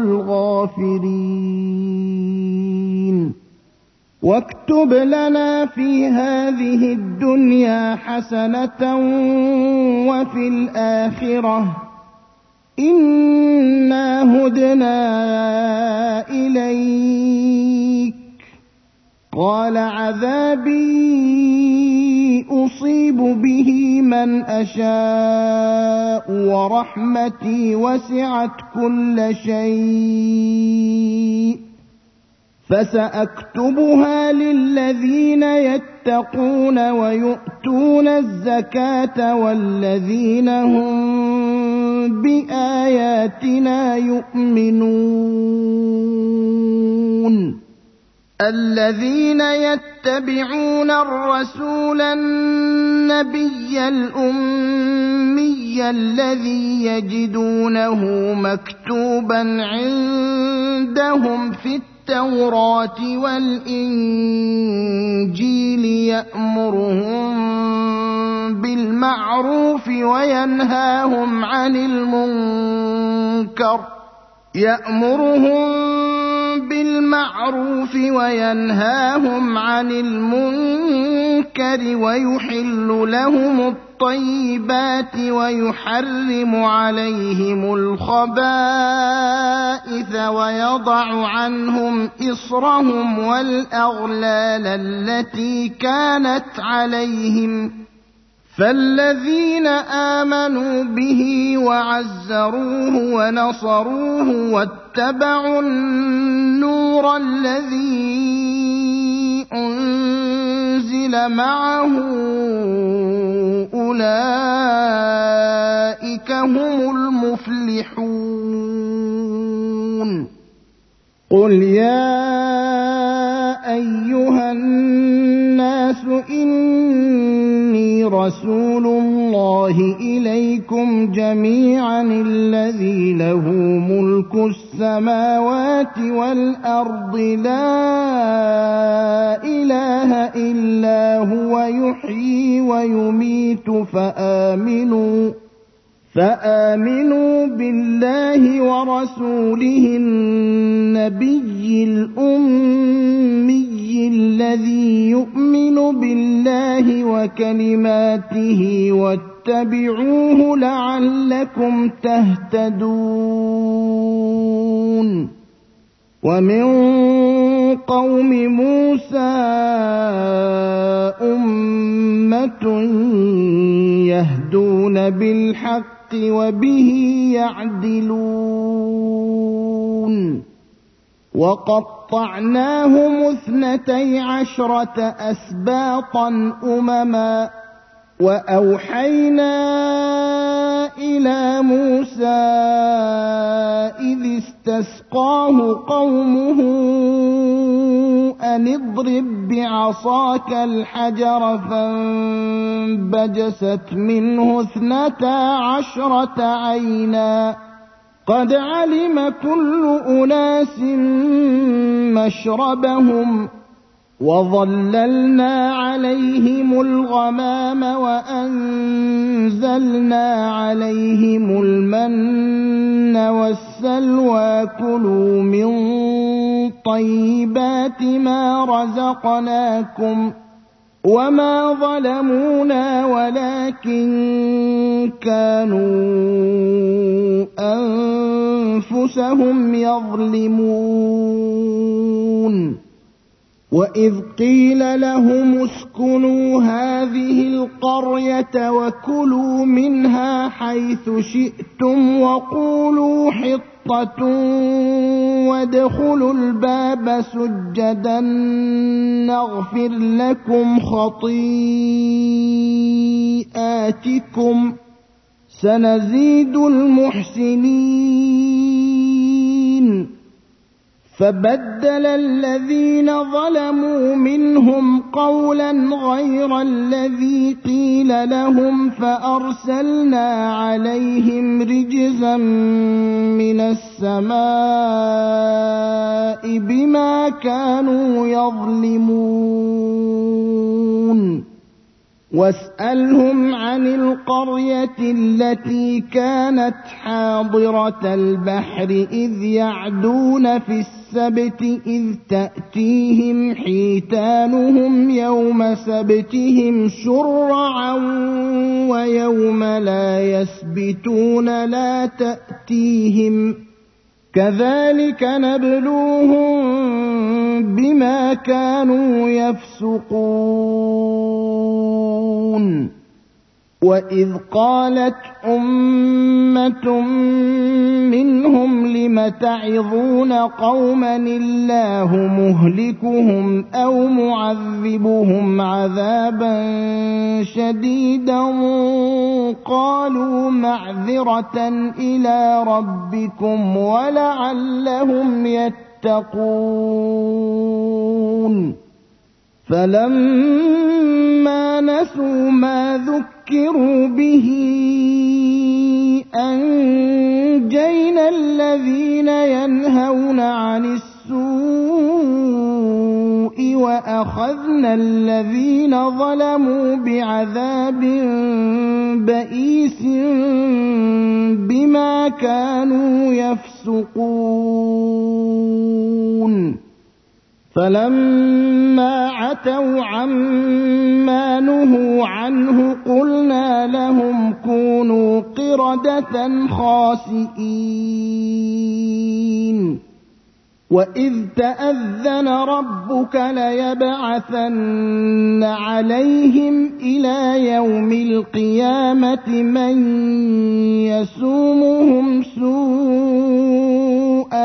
الغافرين واكتب لنا في هذه الدنيا حسنة وفي الآخرة إنا هدنا إليك قال عذابي أصيب به من أشاء ورحمتي وسعت كل شيء فسأكتبها للذين يتقون ويؤتون الزكاة والذين هم بآياتنا يؤمنون الذين يتبعون الرسول النبي الأمي الذي يجدونه مكتوبا عندهم في التوراة والإنجيل يأمرهم بالمعروف وينهاهم عن المنكر ويحل لهم الطيبات ويحرم عليهم الخبائث ويضع عنهم إصرهم والأغلال التي كانت عليهم فالذين آمنوا به وعزروه ونصروه واتبعوا النور الذي أنزل معه أولئك هم المفلحون قل يا أيها الناس إني رسول الله إليكم جميعا الذي له ملك السماوات والأرض لا إله إلا هو يحيي ويميت فآمنوا بالله ورسوله النبي الأمي الذي يؤمن بالله وكلماته واتبعوه لعلكم تهتدون ومن قوم موسى أمة يهدون بالحق وبه يعدلون وقطعناهم 12 أسباطا أمما وأوحينا إلى موسى إذ استسقاه قومه أن اضرب بعصاك الحجر فانبجست منه 12 عينا قد علم كل أناس مشربهم وظللنا عليهم الغمام وأنزلنا عليهم المن والسلوى كلوا من طيبات ما رزقناكم وما ظلمونا ولكن كانوا أنفسهم يظلمون وإذ قيل لهم اسكنوا هذه القرية وكلوا منها حيث شئتم وقولوا حطة وادخلوا الباب سجدا نغفر لكم خطيئاتكم سنزيد المحسنين فبدل الذين ظلموا منهم قولا غير الذي قيل لهم فأرسلنا عليهم رجزا من السماء بما كانوا يظلمون واسألهم عن القرية التي كانت حاضرة البحر إذ يعدون في السبت إذ تأتيهم حيتانهم يوم سبتهم شرعا ويوم لا يسبتون لا تأتيهم كذلك نبلوهم بما كانوا يفسقون وإذ قالت أمة منهم لم تعظون قوما الله مهلكهم أو معذبهم عذابا شديدا قالوا معذرة إلى ربكم ولعلهم يتقون فلما نسوا ما ذكروا به أنجينا الذين ينهون عن السوء وأخذنا الذين ظلموا بعذاب بئيس بما كانوا يفسقون فلما عتوا عما نهوا عنه قلنا لهم كونوا قردة خاسئين وَإِذْ تَأَذَّنَ رَبُّكَ لَيَبْعَثَنَّ عَلَيْهِمْ إِلَى يَوْمِ الْقِيَامَةِ مَن يَسُومُهُمْ سُوءَ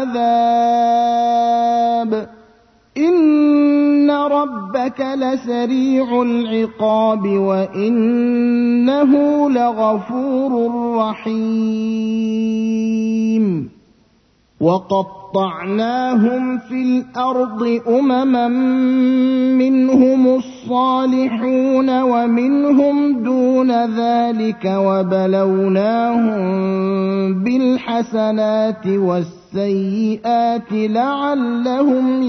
الْعَذَابِ إِنَّ رَبَّكَ لَسَرِيعُ الْعِقَابِ وَإِنَّهُ لَغَفُورٌ رَّحِيمٌ وَقَطَّعْنَاهُمْ فِي الْأَرْضِ أُمَمًا مِّنْهُمُ الصَّالِحُونَ وَمِنْهُمْ دُونَ ذَلِكَ وَبَلَوْنَاهُم بِالْحَسَنَاتِ وَالسَّيِّئَاتِ لَعَلَّهُمْ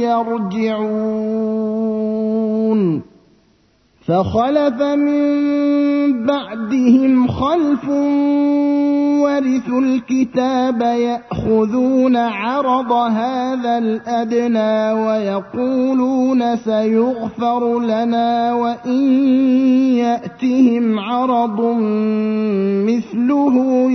يَرْجِعُونَ فَخَلَفَ مِن بَعْدِهِمْ خَلْفٌ وَرِثُوا الْكِتَابَ يَأْخُذُونَ عَرَضَ هَٰذَا الْأَدْنَىٰ وَيَقُولُونَ سَيُغْفَرُ لَنَا وَإِن يَأْتِهِمْ عَرَضٌ مِّثْلُهُ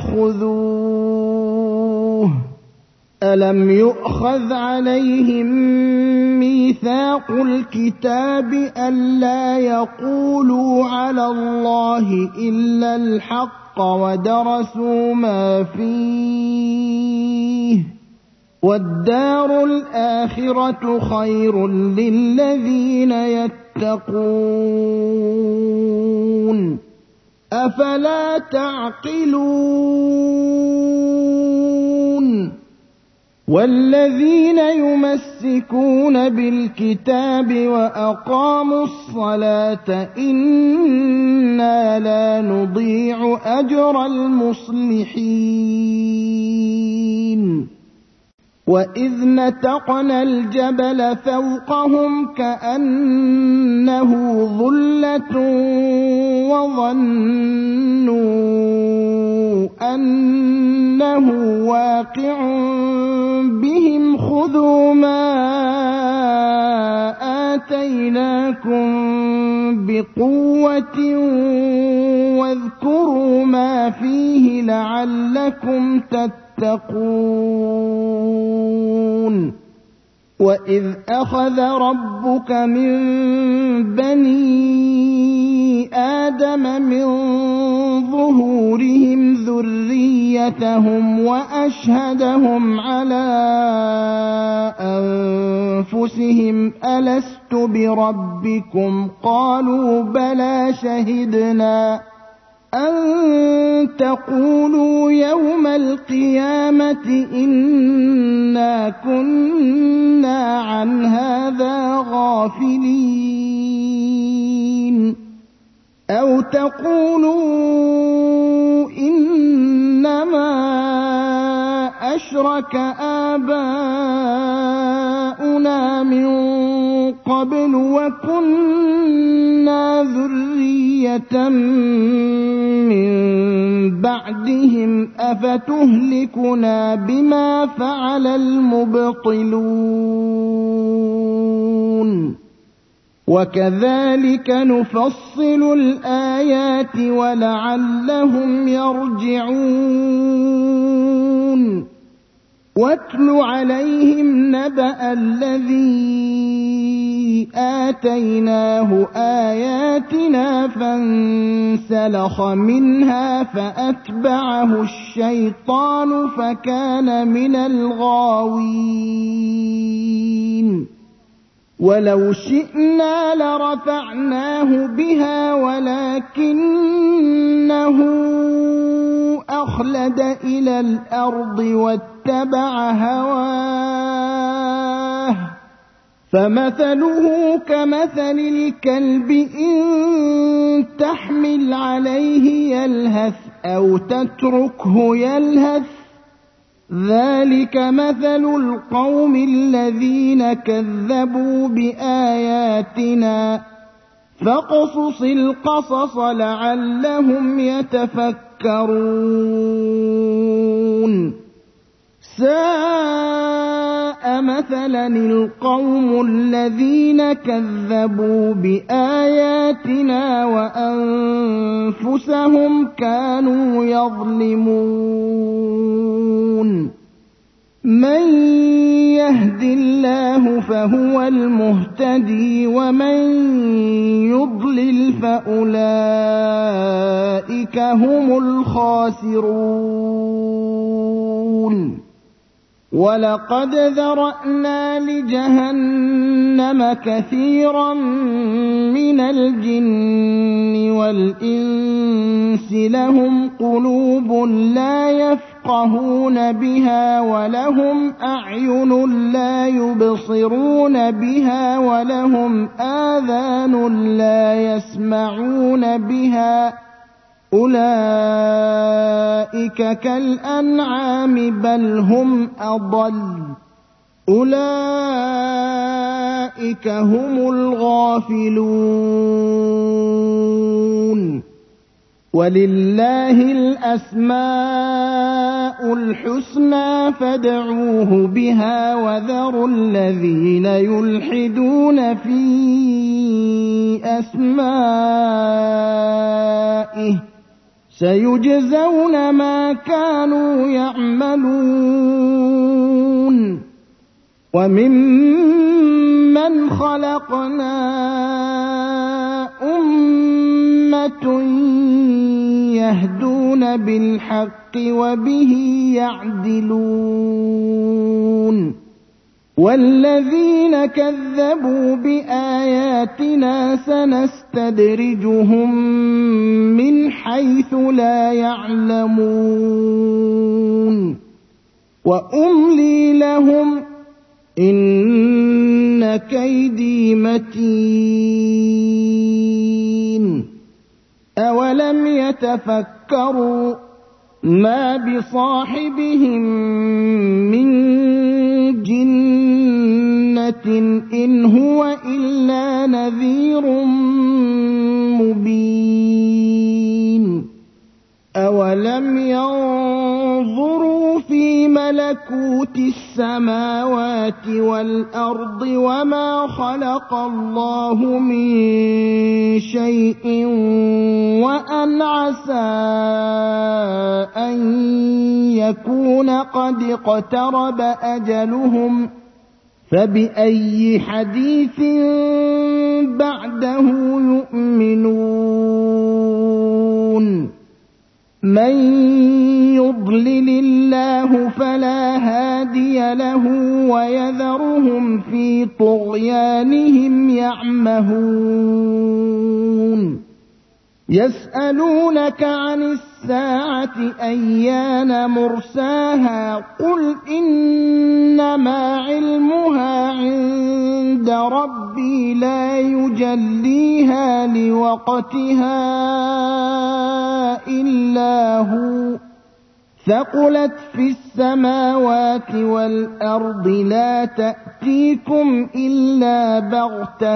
يَأْخُذُوهُ أَلَمْ يُؤْخَذْ عَلَيْهِم مِّيثَاقُ الْكِتَابِ أَلَّا يَقُولُوا عَلَى اللَّهِ إِلَّا الْحَقَّ وَدَرَسُوا مَا فِيهِ وَالدَّارُ الْآخِرَةُ خَيْرٌ لِّلَّذِينَ يَتَّقُونَ أَفَلَا تَعْقِلُونَ وَالَّذِينَ يُمَسِّكُونَ بِالْكِتَابِ وَأَقَامُوا الصَّلَاةَ إِنَّا لَا نُضِيعُ أَجْرَ الْمُصْلِحِينَ وَإِذْ نَتَقْنَا الْجَبَلَ فَوْقَهُمْ كَأَنَّهُ ظُلَّةٌ وَظَنُّوا أَنَّهُ وَاقِعٌ بِهِمْ خُذُوا مَا آتَيْنَاكُم بِقُوَّةٍ وَاذْكُرُوا مَا فِيهِ لَعَلَّكُمْ تَتَّقُونَ وَإِذْ أَخَذَ رَبُّكَ مِن بَنِي آدَمَ مِن ظُهُورِهِمْ ذُرِّيَّتَهُمْ وَأَشْهَدَهُمْ عَلَىٰ أَنفُسِهِمْ أَلَسْتُ بِرَبِّكُمْ قَالُوا بَلَىٰ شَهِدْنَا أَن تَقُولُوا يَوْمَ الْقِيَامَةِ إِنَّا كُنَّا عَنْ هَٰذَا غَافِلِينَ أَوْ تَقُولُوا إِنَّمَا أَشْرَكَ آبَاؤُنَا مِن قَبْلُ وَكُنَّا ذُرِّيَّةً مِّن بَعْدِهِمْ أَفَتُهْلِكُنَا بِمَا فَعَلَ الْمُبْطِلُونَ وَكَذَٰلِكَ نُفَصِّلُ الْآيَاتِ وَلَعَلَّهُمْ يَرْجِعُونَ وَاتْلُ عَلَيْهِمْ نَبَأَ الَّذِي آتَيْنَاهُ آيَاتِنَا فَانسَلَخَ مِنْهَا فَأَتْبَعَهُ الشَّيْطَانُ فَكَانَ مِنَ الْغَاوِينَ وَلَوْ شِئْنَا لَرَفَعْنَاهُ بِهَا وَلَٰكِنَّهُ أَخْلَدَ إِلَى الْأَرْضِ وَاتَّبَعَ هَوَاهُ فَمَثَلُهُ كَمَثَلِ الْكَلْبِ إِن تَحْمِلْ عَلَيْهِ يَلْهَثْ أَوْ تَتْرُكْهُ يَلْهَث ذَلِكَ مَثَلُ الْقَوْمِ الَّذِينَ كَذَّبُوا بِآيَاتِنَا فَاقْصُصِ الْقَصَصَ لَعَلَّهُمْ يَتَفَكَّرُونَ سَاءَ مَثَلًا الْقَوْمُ الَّذِينَ كَذَّبُوا بِآيَاتِنَا وَأَنفُسَهُمْ كَانُوا يَظْلِمُونَ مَن يهد الله فهو المهتدي ومن يضلل فأولئك هم الخاسرون ولقد ذرأنا لجهنم كثيرا من الجن والإنس لهم قلوب لا يفقهون بها ولهم أعين لا يبصرون بها ولهم آذان لا يسمعون بها أولئك كالأنعام بل هم أضل أولئك هم الغافلون ولله الأسماء الحسنى فادعوه بها وذروا الذين يلحدون في أسمائه سيجزون ما كانوا يعملون وممن خلقنا أمة يهدون بالحق وبه يعدلون والذين كذبوا بآياتنا سنستدرجهم من حيث لا يعلمون وأملي لهم إن كيدي متين أولم يتفكروا ما بصاحبهم من جنة إن هو إلا نذير مبين أولم ينظروا في ملكوت السماوات والأرض وما خلق الله من شيء وأن عسى أن يكون قد اقترب أجلهم فبأي حديث بعده يؤمنون من يضلل الله فلا هادي له ويذرهم في طغيانهم يعمهون يسألونك عن الساعة أيان مرساها قل إنما علمها عند ربي لا يجليها لوقتها إلا هو ثقلت في السماوات والأرض لا تأتيكم إلا بغتة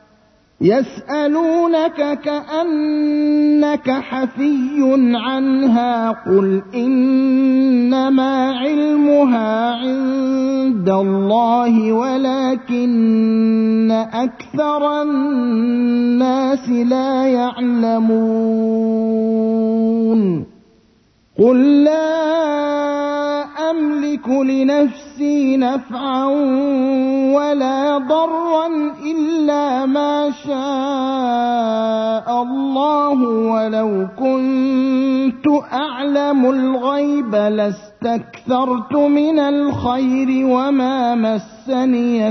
يسألونك كأنك حفي عنها قل إنما علمها عند الله ولكن أكثر الناس لا يعلمون قل لا أملك لنفسي نفعا ولا ضرا إلا ما شاء الله ولو كنت أعلم الغيب لاستكثرت من الخير وما مسني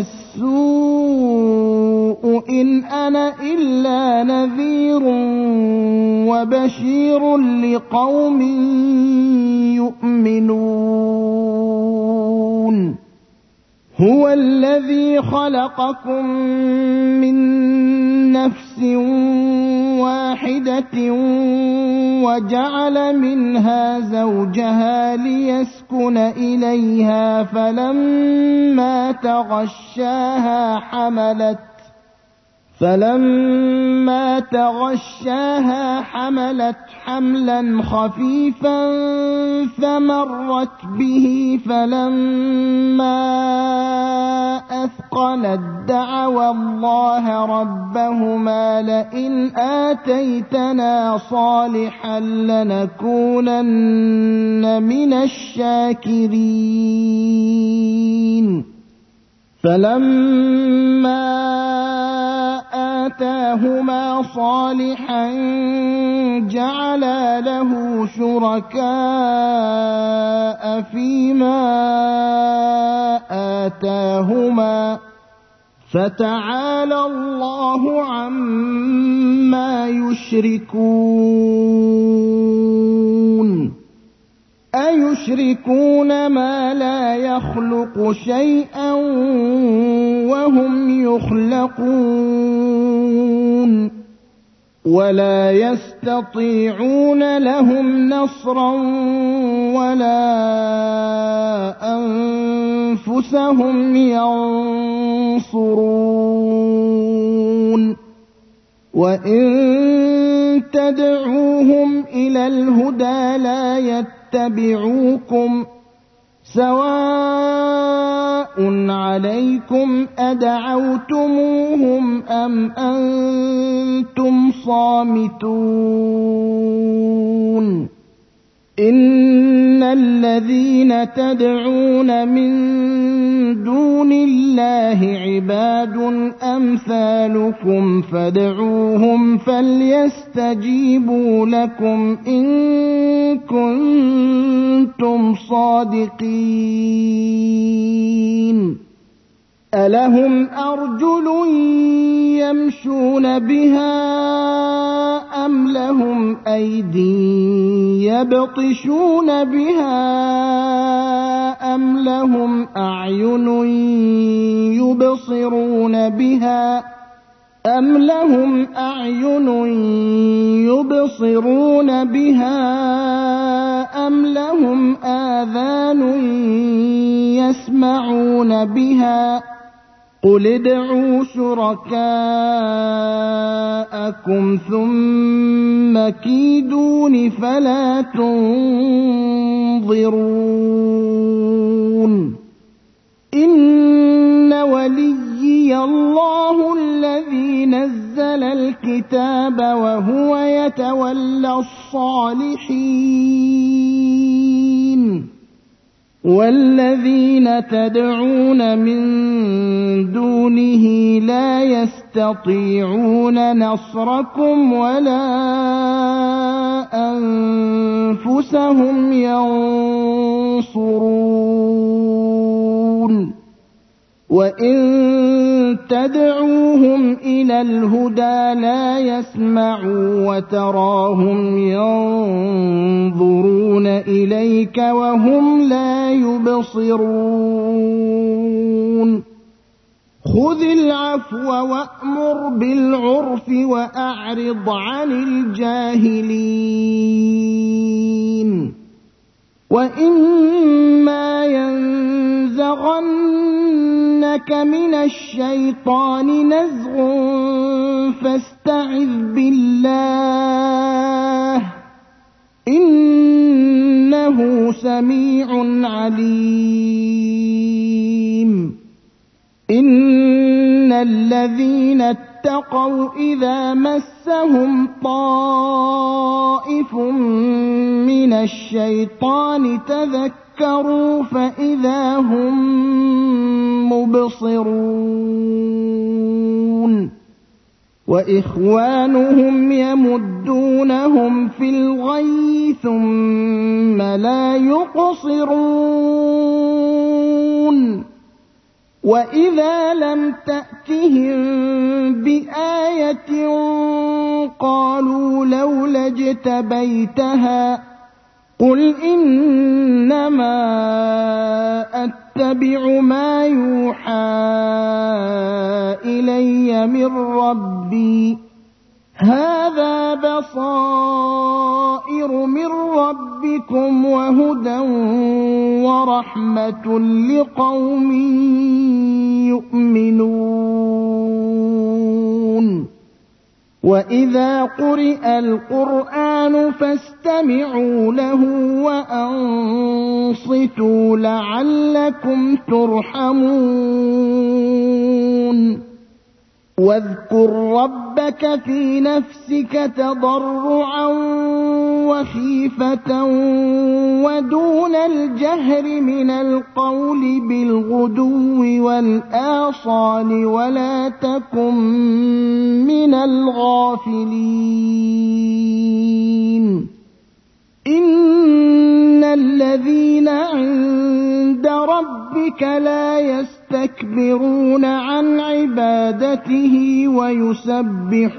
السوء إن أنا إلا نذير وبشير لقوم يؤمنون هو الذي خلقكم من نفس واحدة وجعل منها زوجها ليسكن إليها فلما تغشاها حملت حملا خفيفا فمرت به فلما أثقلت دعوا الله ربهما لئن آتيتنا صالحا لنكونن من الشاكرين فَلَمَّا آتَاهُمَا صَالِحًا جَعَلَا لَهُ شُرَكَاءَ فِيمَا آتَاهُمَا ۚ فَتَعَالَى اللَّهُ عَمَّا يُشْرِكُونَ أَيُشْرِكُونَ مَا لَا يَخْلُقُ شَيْئًا وَهُمْ يُخْلَقُونَ وَلَا يَسْتَطِيعُونَ لَهُمْ نَصْرًا وَلَا أَنفُسَهُمْ يَنصُرُونَ وَإِن تَدْعُوهُمْ إِلَى الْهُدَىٰ لَا يَتَّبِعُوكُمْ ۚ سَوَاءٌ عَلَيْكُمْ أَدَعَوْتُمُوهُمْ أَمْ أَنتُمْ صَامِتُونَ إِنَّ الَّذِينَ تَدْعُونَ مِن دُونِ اللَّهِ عِبَادٌ أَمْثَالُكُمْ فَادْعُوهُمْ فَلْيَسْتَجِيبُوا لَكُمْ إِن كُنتُمْ صَادِقِينَ أَلَهُمْ أَرْجُلٌ يَمْشُونَ بِهَا أَمْ لَهُمْ أَيْدٍ يَبْطِشُونَ بِهَا أَمْ لَهُمْ أَعْيُنٌ يُبْصِرُونَ بِهَا أَمْ لَهُمْ آذَانٌ يَسْمَعُونَ بِهَا ۚ قُلِ ادْعُوا شُرَكَاءَكُمْ ثُمَّ كِيدُونِ فَلَا تُنظِرُونِ إِنَّ وَلِيِّيَ اللَّهُ الَّذِي نَزَّلَ الْكِتَابَ وَهُوَ يَتَوَلَّى الصَّالِحِينَ وَالَّذِينَ تَدْعُونَ مِن دُونِهِ لَا يَسْتَطِيعُونَ نَصْرَكُمْ وَلَا أَنفُسَهُمْ يَنصُرُونَ وَإِن تَدْعُوهُمْ إِلَى الْهُدَىٰ لَا يَسْمَعُوا وَتَرَاهُمْ يَنظُرُونَ إِلَيْكَ وَهُمْ لَا يُبْصِرُونَ خُذِ الْعَفْوَ وَأْمُرْ بِالْعُرْفِ وَأَعْرِضْ عَنِ الْجَاهِلِينَ وَإِمَّا يَنزَغَنَّكَ مِنَ الشَّيْطَانِ نَزْغٌ فَاسْتَعِذْ بِاللَّهِ ۖ إِنَّهُ سَمِيعٌ عَلِيمٌ إِنَّ الَّذِينَ اتَّقَوْا إِذَا مَسَّهُمْ طَائِفٌ مِّنَ الشَّيْطَانِ تَذَكَّرُوا فَإِذَا هُم مُّبْصِرُونَ وَإِخْوَانُهُمْ يَمُدُّونَهُمْ فِي الْغَيِّ ثُمَّ لَا يُقْصِرُونَ وَإِذَا لَمْ تَأْتِهِم بِآيَةٍ قَالُوا لَوْلَا اجْتَبَيْتَهَا قُلْ إِنَّمَا أَتَّبِعُ مَا يُوحَىٰ إِلَيَّ مِن رَّبِّي هَٰذَا بَصَائِرُ مِن رَّبِّكُمْ وَهُدًى وَرَحْمَةٌ لِّقَوْمٍ يُؤْمِنُونَ وَإِذَا قُرِئَ الْقُرْآنُ فَاسْتَمِعُوا لَهُ وَأَنصِتُوا لَعَلَّكُمْ تُرْحَمُونَ وَاذْكُر رَّبَّكَ فِي نَفْسِكَ تَضَرُّعًا وخيفة ودون الجهر من القول بالغدو والآصال ولا تكن من الغافلين إن الذين عند ربك لا يستكبرون عن عبادته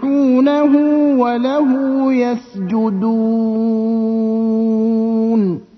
ويسبحونه وله يسجدون